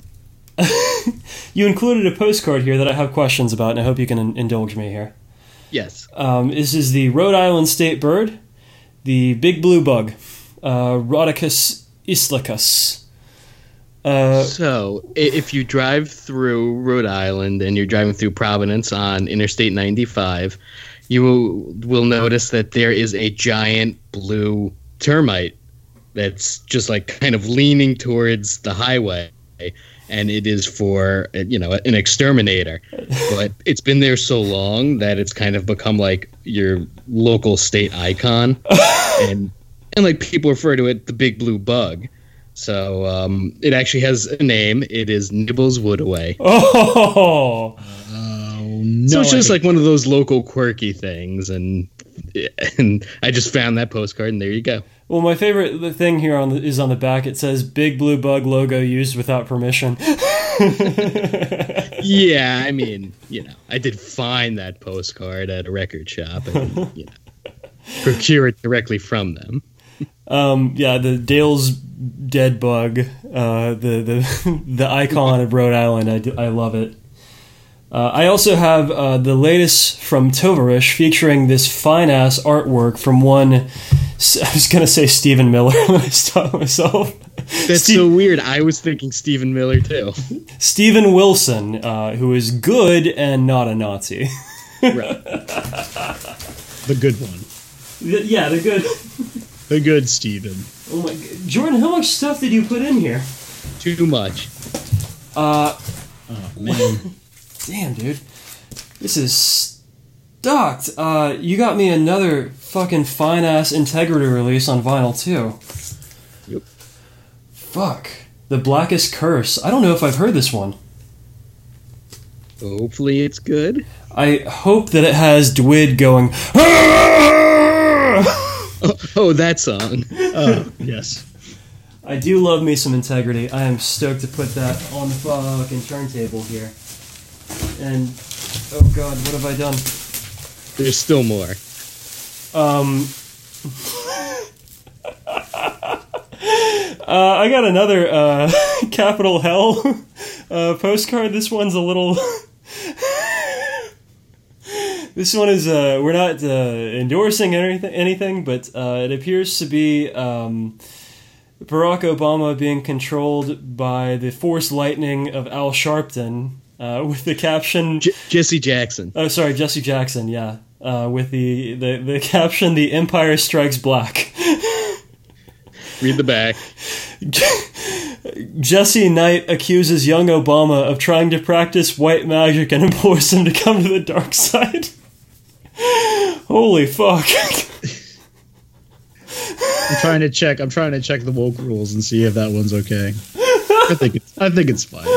you included a postcard here that I have questions about, and I hope you can in- indulge me here. Yes. Um, this is the Rhode Island state bird, the big blue bug, uh, Rhodicus Islicus. Uh, so, if you drive through Rhode Island and you're driving through Providence on Interstate ninety-five, you will, will notice that there is a giant blue termite that's just like kind of leaning towards the highway, and it is for, you know, an exterminator. But it's been there so long that it's kind of become like your local state icon, and and like people refer to it the big blue bug. So um, it actually has a name. It is Nibbles Woodaway. Oh, oh no! So it's just like one of those local quirky things, and and I just found that postcard, and there you go. Well, my favorite thing here on the, is on the back. It says "Big Blue Bug logo used without permission." Yeah, I mean, you know, I did find that postcard at a record shop, and you know, procure it directly from them. Um, yeah, the Dale's dead bug, uh, the the the icon of Rhode Island. I, do, I love it. Uh, I also have uh, the latest from Tovarish featuring this fine ass artwork from one. I was gonna say Stephen Miller when I stopped myself. That's Steve, so weird. I was thinking Stephen Miller too. Stephen Wilson, uh, who is good and not a Nazi. Right. The good one. The, yeah, the good. The good Stephen. Oh my, Jordan, how much stuff did you put in here? Too much. Uh, Oh man. damn, dude, this is stocked. Uh, you got me another fucking fine ass Integrity release on vinyl too. Yep. Fuck, The Blackest Curse. I don't know if I've heard this one. Hopefully it's good. I hope that it has Dwid going. Oh, oh that song. Oh yes. I do love me some Integrity. I am stoked to put that on the fucking turntable here. And oh god, what have I done? There's still more. Um. Uh, I got another uh, Capital Hell uh, postcard. This one's a little. This one is. Uh, we're not uh, endorsing anything, anything, but uh, it appears to be um, Barack Obama being controlled by the force lightning of Al Sharpton, uh, with the caption. J- Jesse Jackson. Oh, sorry, Jesse Jackson. Yeah, uh, with the, the the caption: "The Empire Strikes Black." Read the back. Jesse Knight accuses young Obama of trying to practice white magic and implores him to come to the dark side. Holy fuck. I'm trying to check. I'm trying to check the woke rules and see if that one's okay. I think it's. I think it's fine.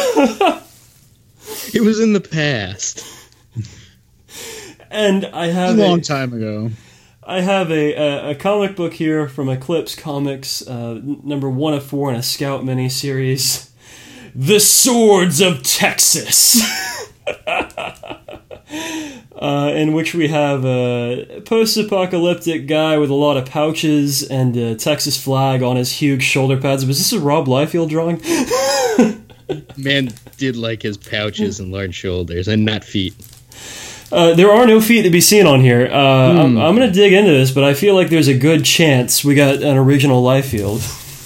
It was in the past. And I have a long a, time ago. I have a, a, a comic book here from Eclipse Comics, uh, number one of four in a Scout miniseries, The Swords of Texas, uh, in which we have a post-apocalyptic guy with a lot of pouches and a Texas flag on his huge shoulder pads. Was this a Rob Liefeld drawing? Man did like his pouches and large shoulders, and not feet. Uh, there are no feet to be seen on here. Uh, mm. I'm, I'm going to dig into this, but I feel like there's a good chance we got an original Liefeld.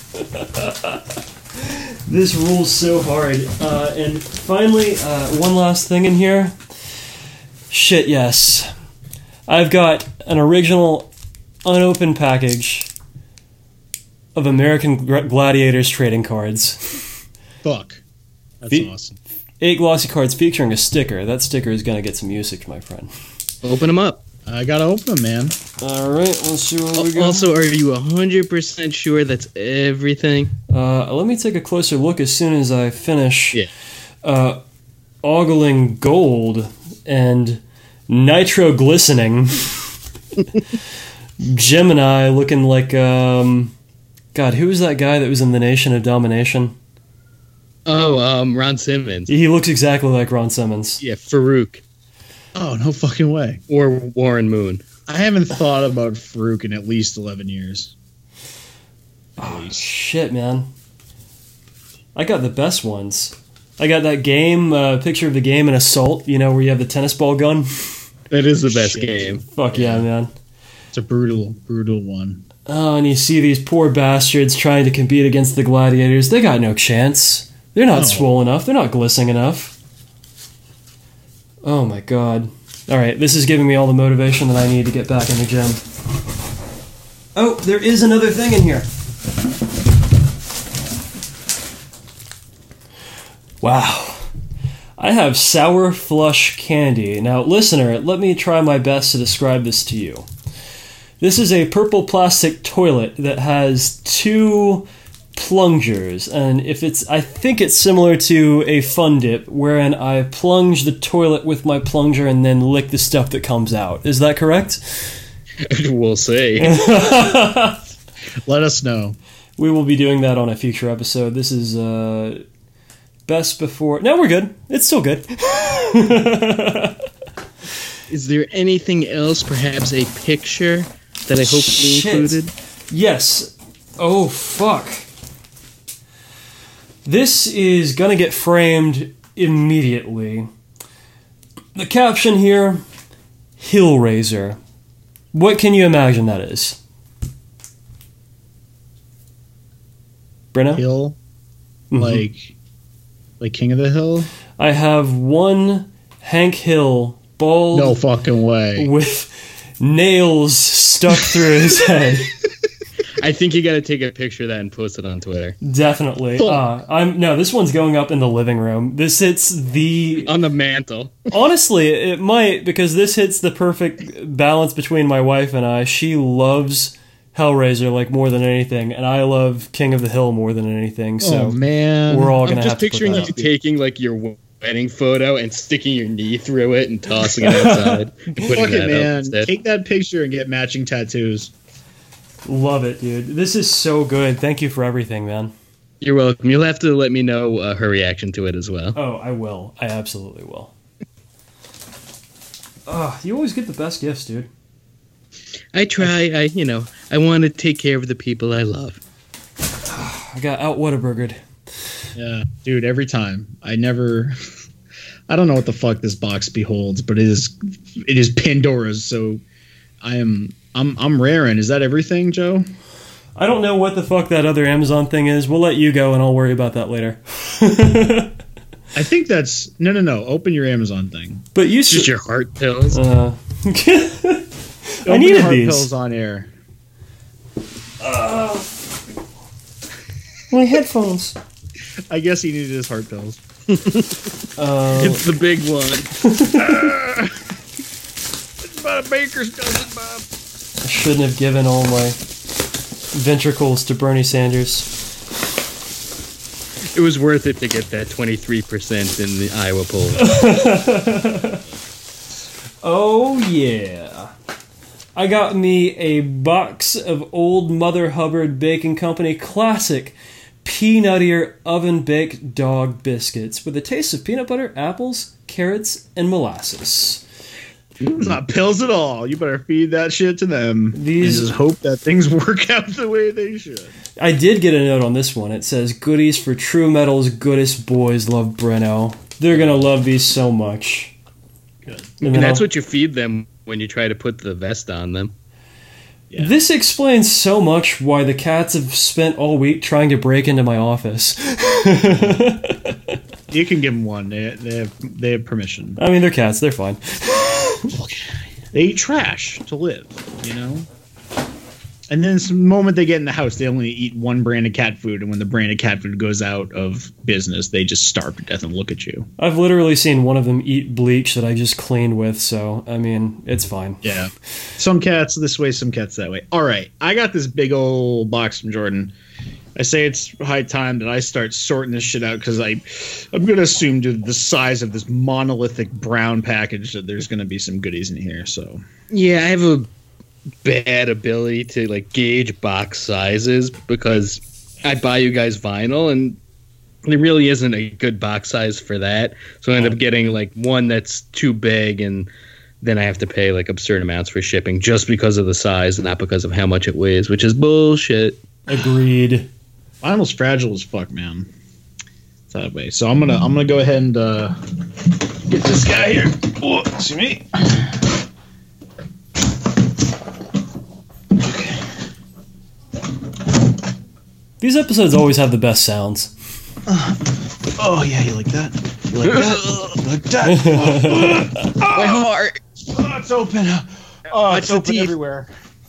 This rules so hard. Uh, and finally, uh, one last thing in here. Shit, yes. I've got an original unopened package of American Gladiators trading cards. Fuck. That's Fe- awesome. Eight glossy cards featuring a sticker. That sticker is going to get some usage, my friend. Open them up. I gotta open them, man. All right, let's see where we go. Also, are you one hundred percent sure that's everything? Uh, let me take a closer look as soon as I finish Yeah. uh, ogling gold and nitroglistening. Gemini looking like... Um, God, who was that guy that was in The Nation of Domination? Oh, um, Ron Simmons. He looks exactly like Ron Simmons. Yeah, Farouk. Oh, no fucking way. Or Warren Moon. I haven't thought about Farouk in at least eleven years. Oh, shit, man. I got the best ones. I got that game, uh, picture of the game in Assault, you know, where you have the tennis ball gun. That is the best Shit. game. Fuck yeah, yeah, man. It's a brutal, brutal one. Oh, and you see these poor bastards trying to compete against the Gladiators. They got no chance. They're not No. swole enough. They're not glistening enough. Oh my god. Alright, this is giving me all the motivation that I need to get back in the gym. Oh, there is another thing in here. Wow. I have Sour Flush Candy. Now, listener, let me try my best to describe this to you. This is a purple plastic toilet that has two plungers, and if it's, I think it's similar to a Fun Dip, wherein I plunge the toilet with my plunger and then lick the stuff that comes out. Is that correct? We'll see. Let us know. We will be doing that on a future episode. This is uh, best before... No, we're good. It's still good. Is there anything else, perhaps a picture that I hope we Shit. included? Yes. Oh, fuck. This is gonna get framed immediately. The caption here, Hillraiser. What can you imagine that is? Brenna? Hill, Mhm. like, like King of the Hill. I have one Hank Hill, bald, No fucking way. with nails stuck through his head. I think you got to take a picture of that and post it on Twitter. Definitely. Uh, I'm no. This one's going up in the living room. This hits the. On the mantle. Honestly, it might, because this hits the perfect balance between my wife and I. She loves Hellraiser like more than anything, and I love King of the Hill more than anything. So Oh man. we're all I'm gonna just have to put picturing that you up. taking like your wedding photo and sticking your knee through it and tossing it outside. and putting Fuck that it, up man. instead. Take that picture and get matching tattoos. Love it, dude. This is so good. Thank you for everything, man. You're welcome. You'll have to let me know uh, her reaction to it as well. Oh, I will. I absolutely will. Ah, you always get the best gifts, dude. I try. I, you know, I want to take care of the people I love. I got out Whataburgered. Yeah, dude. Every time, I never. I don't know what the fuck this box beholds, but it is it is Pandora's. So I am I'm I'm raring. Is that everything, Joe? I don't know what the fuck that other Amazon thing is. We'll let you go, and I'll worry about that later. I think that's no no no. Open your Amazon thing. But you Just your heart pills. Uh, I Open needed your heart these. pills on air. Uh, my headphones. I guess he needed his heart pills. Uh, It's the big one. It's about a baker's dozen, Bob. I shouldn't have given all my ventricles to Bernie Sanders. It was worth it to get that twenty-three percent in the Iowa poll. Oh, yeah. I got me a box of Old Mother Hubbard Baking Company classic peanuttier oven-baked dog biscuits with a taste of peanut butter, apples, carrots, and molasses. It's not pills at all. You better feed that shit to them. These- and just hope that things work out the way they should. I did get a note on this one. It says, goodies for True Metal's goodest boys love Breno. They're going to love these so much. Good. And, And that's I'll- what you feed them when you try to put the vest on them. Yeah. This explains so much why the cats have spent all week trying to break into my office. You can give them one. They, they have they have permission. I mean, they're cats. They're fine. They eat trash to live, you know? And then the moment they get in the house, they only eat one brand of cat food. And when the brand of cat food goes out of business, they just starve to death and look at you. I've literally seen one of them eat bleach that I just cleaned with, so, I mean, it's fine. Yeah. Some cats this way, some cats that way. All right. I got this big old box from Jordan. I say it's high time that I start sorting this shit out because I, I'm going to assume due to the size of this monolithic brown package that there's going to be some goodies in here. So Yeah, I have a bad ability to like gauge box sizes because I buy you guys vinyl and there really isn't a good box size for that. So I end up getting like one that's too big and then I have to pay like absurd amounts for shipping just because of the size and not because of how much it weighs, which is bullshit. Agreed. vinyl's fragile as fuck, man. It's that way. So I'm gonna I'm gonna go ahead and uh, get this guy here. Oh, see me. These episodes always have the best sounds. Oh yeah, you like that? You like that? You like that? My heart. Oh, it's open. Oh, it's the open teeth. everywhere.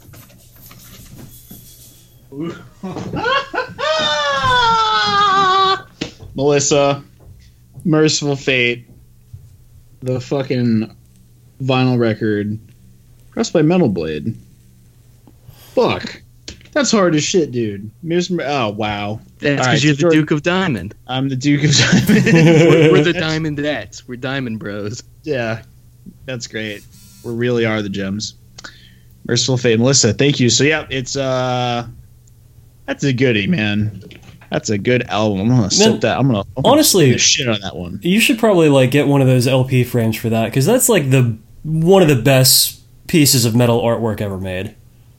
Melissa, Merciful Fate, the fucking vinyl record, pressed by Metal Blade. Fuck. That's hard as shit, dude. Miz- Oh, wow. That's All because right, you're the Jordan- Duke of Diamond. I'm the Duke of Diamond. We're, we're the Diamondettes. We're Diamond Bros. Yeah, that's great. We really are the gems. Merciful Fate, Melissa, thank you. So yeah, it's uh, that's a goodie, man. That's a good album. I'm gonna sip that. I'm gonna I'm gonna honestly- sip the shit on that one. You should probably like get one of those L P frames for that, because that's like the one of the best pieces of metal artwork ever made.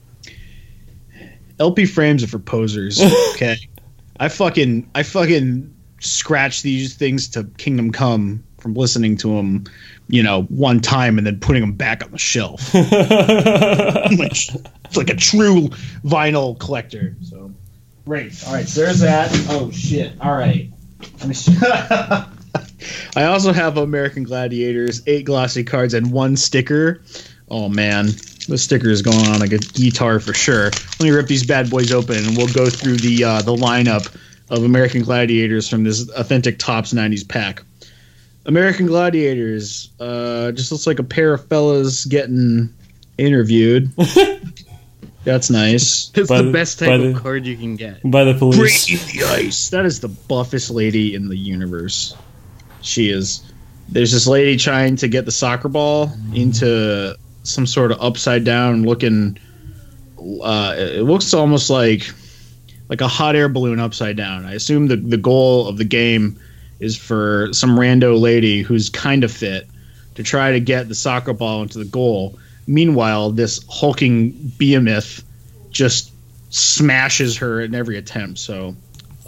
L P frames are for posers. Okay, I fucking I fucking scratch these things to Kingdom Come from listening to them, you know, one time and then putting them back on the shelf. I'm like, it's like a true vinyl collector. So great. All right, so there's that. Oh shit. All right. Let me see. I also have American Gladiators, eight glossy cards, and one sticker. Oh man, the sticker is going on like a guitar for sure. Let me rip these bad boys open, and we'll go through the uh, the lineup of American Gladiators from this authentic Topps nineties pack. American Gladiators uh, just looks like a pair of fellas getting interviewed. That's nice. It's By the the- best by type the- of card you can get. By the police. Breaking the ice. That is the buffest lady in the universe. She is. There's this lady trying to get the soccer ball into some sort of upside down looking. Uh, it looks almost like like a hot air balloon upside down. I assume that the goal of the game is for some rando lady who's kind of fit to try to get the soccer ball into the goal. Meanwhile, this hulking behemoth just smashes her in every attempt. So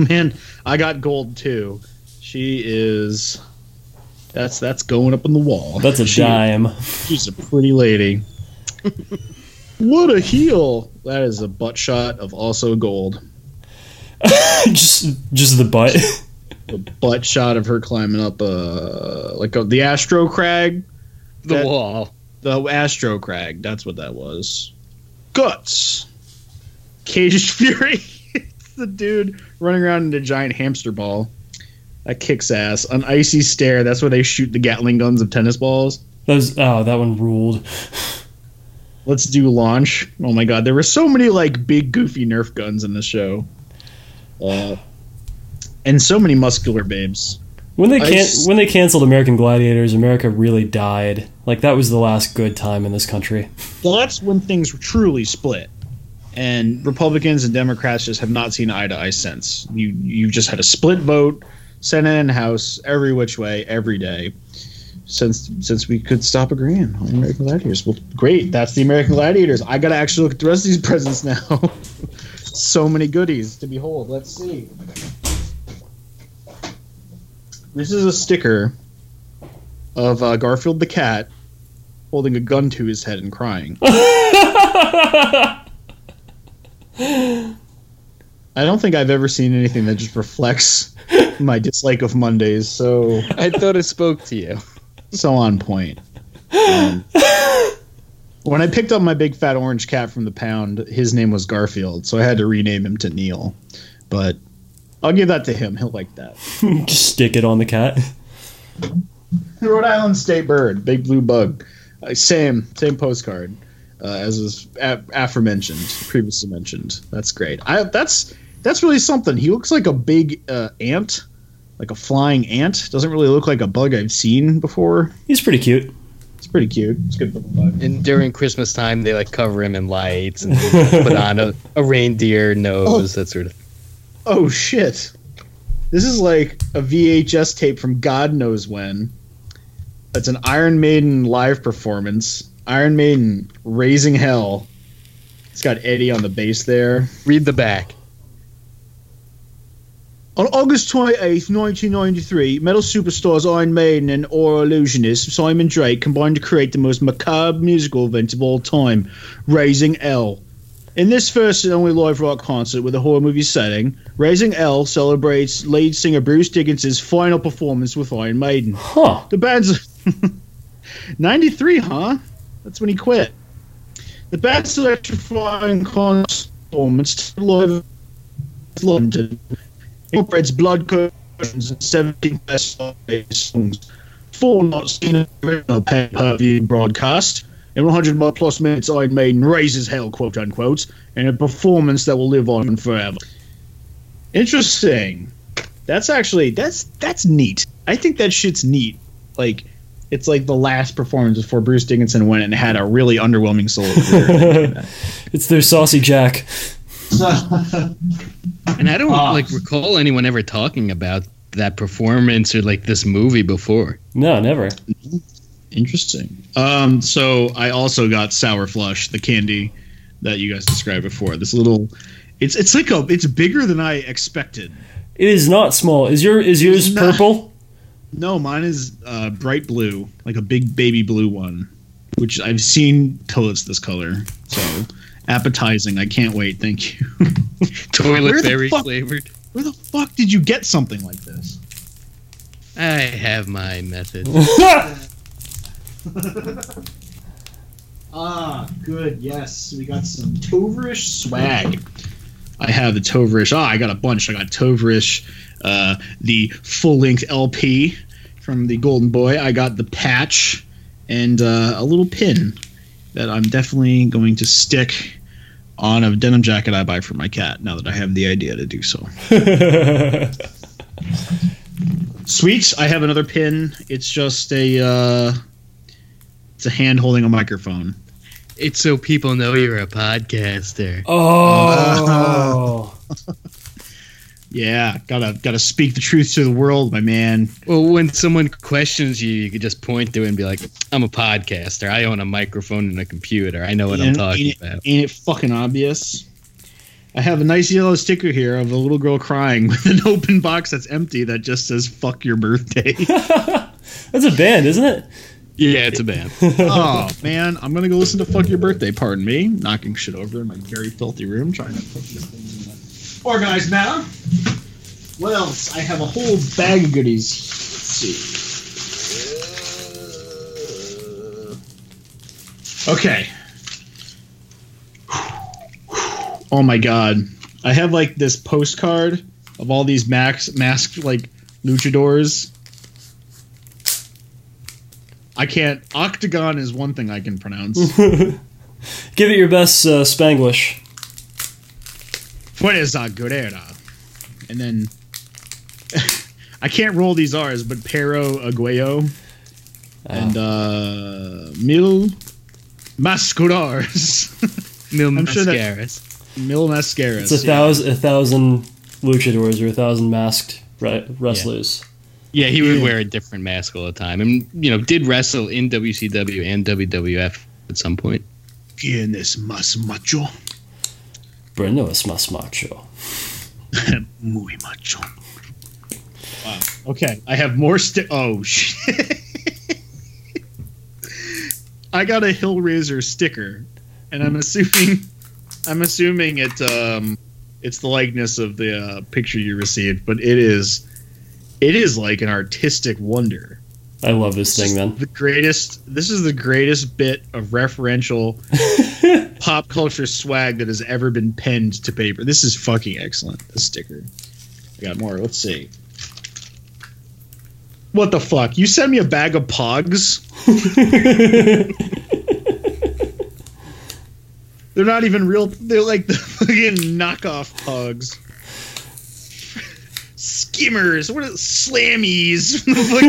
man, I got gold too. She is. That's that's going up on the wall. That's a she, dime. She's a pretty lady. What a heel! That is a butt shot of also gold. just just the butt. A butt shot of her climbing up uh like a, the Astro Crag. The that, wall. The Astro Crag. That's what that was. Guts. Caged Fury. It's the dude running around in a giant hamster ball. That kicks ass. An icy stare. That's where they shoot the Gatling guns of tennis balls. That was, oh, that one ruled. Let's do launch. Oh my god, there were so many like big goofy Nerf guns in this show, uh, and so many muscular babes. When they can Ice. when they canceled American Gladiators, America really died. Like that was the last good time in this country. That's when things were truly split, and Republicans and Democrats just have not seen eye to eye since. You you just had a split vote, Senate and House, every which way, every day. Since since we could stop agreeing on American Gladiators. Well, great. That's the American Gladiators. I got to actually look at the rest of these presents now. So many goodies to behold. Let's see. This is a sticker of uh, Garfield the cat holding a gun to his head and crying. I don't think I've ever seen anything that just reflects my dislike of Mondays. So I thought it spoke to you. So on point. Um, when I picked up my big fat orange cat from the pound, his name was Garfield, so I had to rename him to Neil. But I'll give that to him. He'll like that. Just stick it on the cat. Rhode Island state bird, big blue bug. Uh, same, same postcard uh, as was a- aforementioned, previously mentioned. That's great. I that's that's really something. He looks like a big uh, ant. Like a flying ant. Doesn't really look like a bug I've seen before. He's pretty cute. It's pretty cute. It's good for the bug. And during Christmas time, they like cover him in lights and they put on a, a reindeer nose, Oh. that sort of. Oh shit! This is like a V H S tape from God knows when. That's an Iron Maiden live performance. Iron Maiden Raising Hell. It's got Eddie on the bass there. Read the back. On August twenty-eighth, nineteen ninety-three, metal superstars Iron Maiden and horror illusionist Simon Drake combined to create the most macabre musical event of all time, Raising Hell. In this first and only live rock concert with a horror movie setting, Raising Hell celebrates lead singer Bruce Dickinson's final performance with Iron Maiden. Huh. The band's ninety-three, huh? That's when he quit. The band's electrifying concert performance live in London incorporates blood curtains and seventeen best songs, four not seen in the original pay-per-view broadcast, and one hundred plus minutes Iron Maiden raises hell, quote unquote, in a performance that will live on forever. Interesting. That's actually that's that's neat. I think that shit's neat. Like, it's like the last performance before Bruce Dickinson went and had a really underwhelming solo career. It's their Saucy Jack. And I don't Ah. like recall anyone ever talking about that performance or like this movie before. No, never. Interesting. Um, so I also got Sour Flush, the candy that you guys described before. This little, it's it's like a, it's bigger than I expected. It is not small. Is your is yours It's not. purple? No, mine is uh, bright blue, like a big baby blue one, which I've seen till it's this color. So appetizing. I can't wait. Thank you. Toilet Where the berry fuck- flavored. Where the fuck did you get something like this? I have my method. Ah, good. Yes, we got some Toverish swag. I have the Toverish. Ah, I got a bunch. I got Toverish, uh, the full-length L P from the Golden Boy. I got the patch and uh, a little pin that I'm definitely going to stick on a denim jacket I buy for my cat. Now that I have the idea to do so. Sweet. I have another pin. It's just a. Uh, It's a hand holding a microphone. It's so people know you're a podcaster. Oh. Yeah, gotta gotta speak the truth to the world, my man. Well, when someone questions you, you could just point to it and be like, I'm a podcaster. I own a microphone and a computer. I know what I'm Ain't- talking ain't it- about. Ain't it fucking obvious? I have a nice yellow sticker here of a little girl crying with an open box that's empty that just says "fuck your birthday." That's a band, isn't it? Yeah, it's a band. Oh man, I'm gonna go listen to "Fuck Your Birthday." Pardon me, knocking shit over in my very filthy room, trying to put this thing in an organized manner. What else? I have a whole bag of goodies. Let's see. Okay. Oh my god. I have like this postcard of all these max masked like luchadors. I can't. Octagon is one thing I can pronounce. Give it your best uh, Spanglish. Fuerza Guerrera. And then I can't roll these R's, but Pero Aguayo Oh. and uh, Mil Mascaras. Mil I'm sure that- Mascaras. Mil Mascaras. It's a thousand, a thousand luchadors or a thousand masked re- wrestlers. Yeah, he would Yeah. wear a different mask all the time, and you know, did wrestle in W C W and W W F at some point. ¿Quién es más macho? Bruno es más macho. Muy macho. Wow. Okay, I have more sti- Oh, shit. I got a Hellraiser sticker, and I'm assuming, I'm assuming it, um, it's the likeness of the uh, picture you received, but it is, it is like an artistic wonder. I love this This thing, is man. The greatest. This is the greatest bit of referential pop culture swag that has ever been penned to paper. This is fucking excellent. This sticker. I got more. Let's see. What the fuck? You sent me a bag of Pogs? They're not even real. They're like the fucking knockoff Pogs. Skimmers. What are Slammies?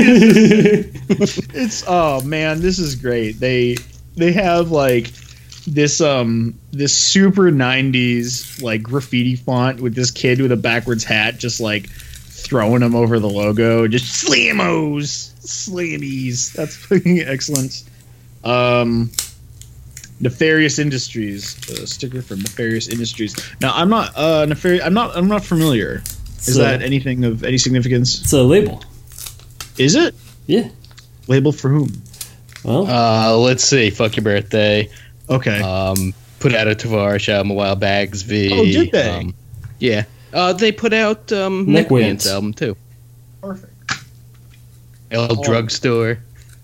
It's oh man, this is great. They they have like this um this super nineties like graffiti font with this kid with a backwards hat just like throwing them over the logo. Just Slamos, Slammies. That's fucking excellent. Um, Nefarious Industries, a sticker from Nefarious Industries. Now I'm not uh nefarious. I'm not. I'm not familiar. Is So- that anything of any significance? It's a label. Is it? Yeah. Label for whom? Well, Uh, let's see. Fuck Your Birthday. Okay. Um, put out a Tavares album a while back. V. Oh, did they? Um, yeah. Uh, they put out um, Nick Nick Wayne's Wayne's. album too. Perfect. L Oh. Drugstore.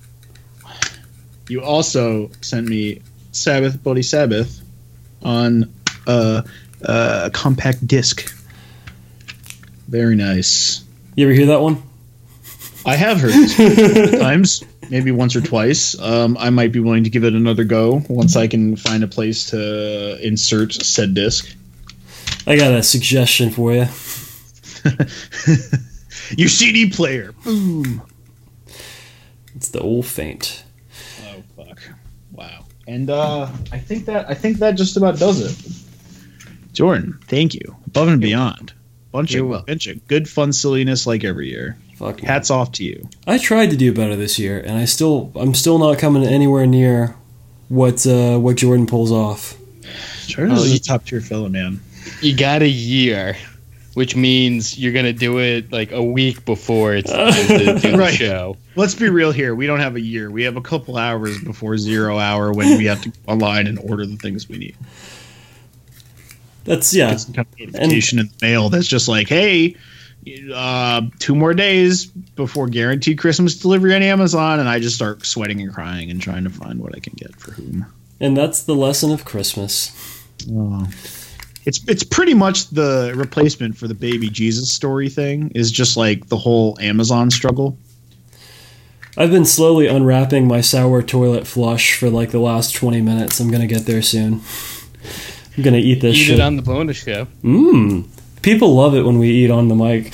You also sent me Sabbath Bloody Sabbath on uh, uh, a compact disc. Very nice. you ever hear that one? I have heard this a couple times, maybe once or twice. Um, I might be willing to give it another go once I can find a place to insert said disc. I got a suggestion for you. Your C D player. Boom. It's the old faint. Oh fuck! Wow. And uh, I think that I think that just about does it. Jordan, thank you. Above and beyond. Bunch You're of welcome. bunch of good fun silliness like every year. Fuck. man. Hats off to you. I tried to do better this year, and I still, I'm still not coming anywhere near what uh, what Jordan pulls off. Jordan Oh, is you- a top tier fellow, man. You got a year, which means you're gonna do it like a week before it's time to do the Right. show. Let's be real here. We don't have a year. We have a couple hours before zero hour when we have to go online and order the things we need. That's yeah. Get some kind of notification in the mail that's just like, hey, uh, two more days before guaranteed Christmas delivery on Amazon, and I just start sweating and crying and trying to find what I can get for whom. And that's the lesson of Christmas. Oh. It's it's pretty much the replacement for the baby Jesus story thing. Is just like the whole Amazon struggle. I've been slowly unwrapping my sour toilet flush for like the last twenty minutes. I'm gonna get there soon. I'm gonna eat this Eat shit. it on the bonus show. Mmm. People love it when we eat on the mic.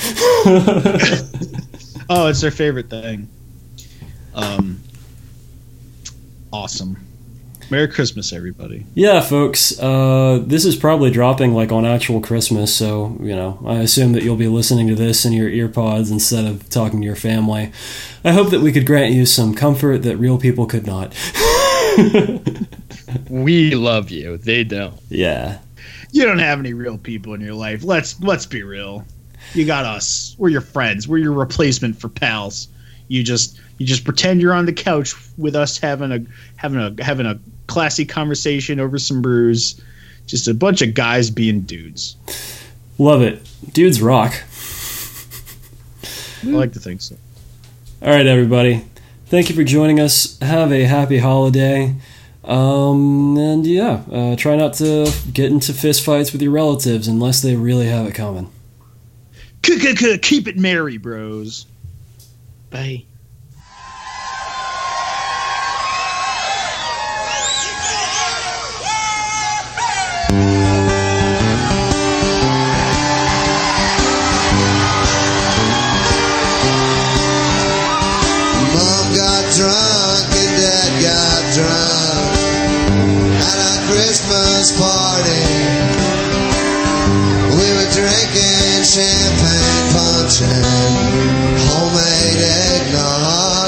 Oh, it's their favorite thing. Um, awesome. Merry Christmas, everybody. Yeah, folks. Uh, this is probably dropping like on actual Christmas, so you know I assume that you'll be listening to this in your earpods instead of talking to your family. I hope that we could grant you some comfort that real people could not. We love you. They don't. Yeah. you don't have any real people in your life. Let's let's be real. You got us. We're your friends. We're your replacement for pals. You just you just pretend you're on the couch with us having a having a having a classy conversation over some brews. Just a bunch of guys being dudes. Love it. Dudes rock. I like to think so. All right, everybody. Thank you for joining us. Have a happy holiday. Um, and yeah, uh, try not to get into fistfights with your relatives unless they really have it coming. Keep it merry, bros. Bye. Mom got drunk and Dad got drunk at our Christmas party. We were drinking champagne punch and homemade eggnog.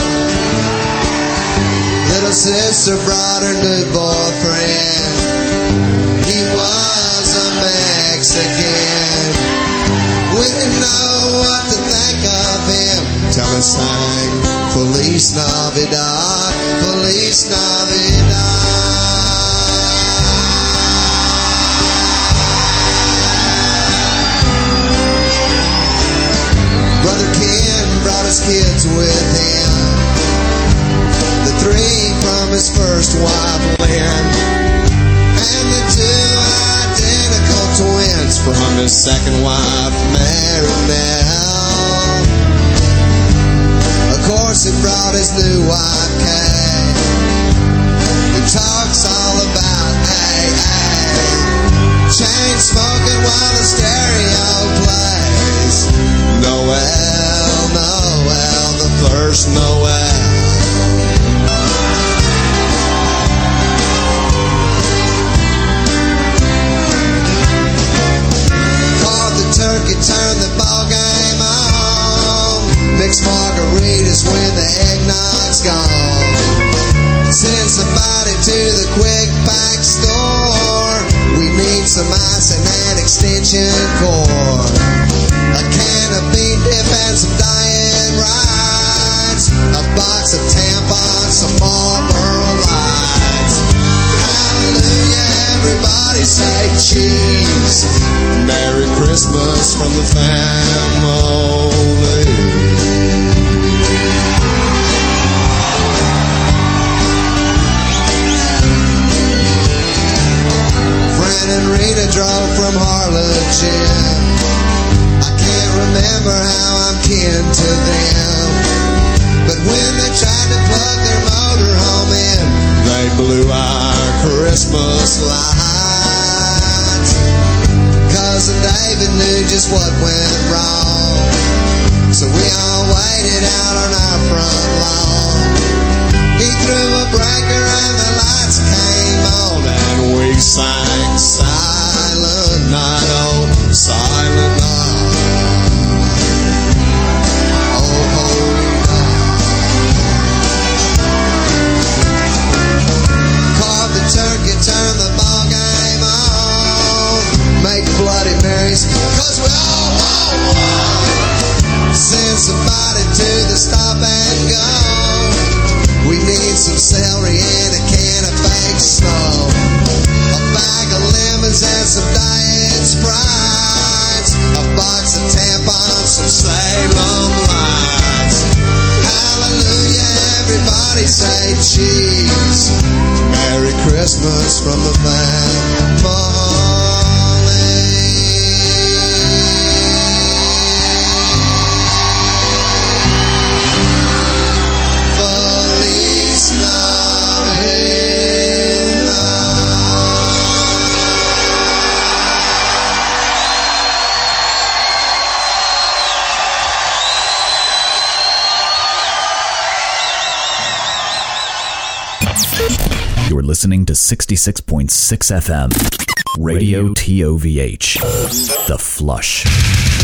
Little sister brought her new boyfriend. He was a Mexican. We didn't know what to think of him till we sang Feliz Navidad, Feliz Navidad. Brother Ken brought his kids with him. The three from his first wife, Lynn, and the two identical twins from his second wife, Mary Nell. Of course, he brought his new wife, Kay, who talks all about A A, chain smoking while the stereo plays. Noel, Noel, the first Noel. Caught the turkey, turned the ball game on. Mixed margaritas when the eggnog's gone. Send somebody to the quick pack store. We need some ice and an extension cord. A can of bean dip and some diet rides. A box of tampons, some Marlboro Lights. Hallelujah, everybody say cheese. Merry Christmas from the family. Fran and Rita drove from Harlingen. Remember how I'm kin to them, but when they tried to plug their motorhome in, they blew our Christmas lights. Cousin David knew just what went wrong, so we all waited out on our front lawn. He threw a breaker and the lights came on, and we sang Silent Night, oh, Silent Night. Turkey, turn the ball game on. Make Bloody Marys, cause we all want one. Send somebody to the stop and go. We need some celery and a can of baked snow. A bag of lemons and some diet Sprites. A box of tampons, some Salem Lights. Hallelujah, everybody say cheese. Merry Christmas from the family. Feliz Navidad. You're listening to sixty-six point six F M, Radio T O V H, The Flush.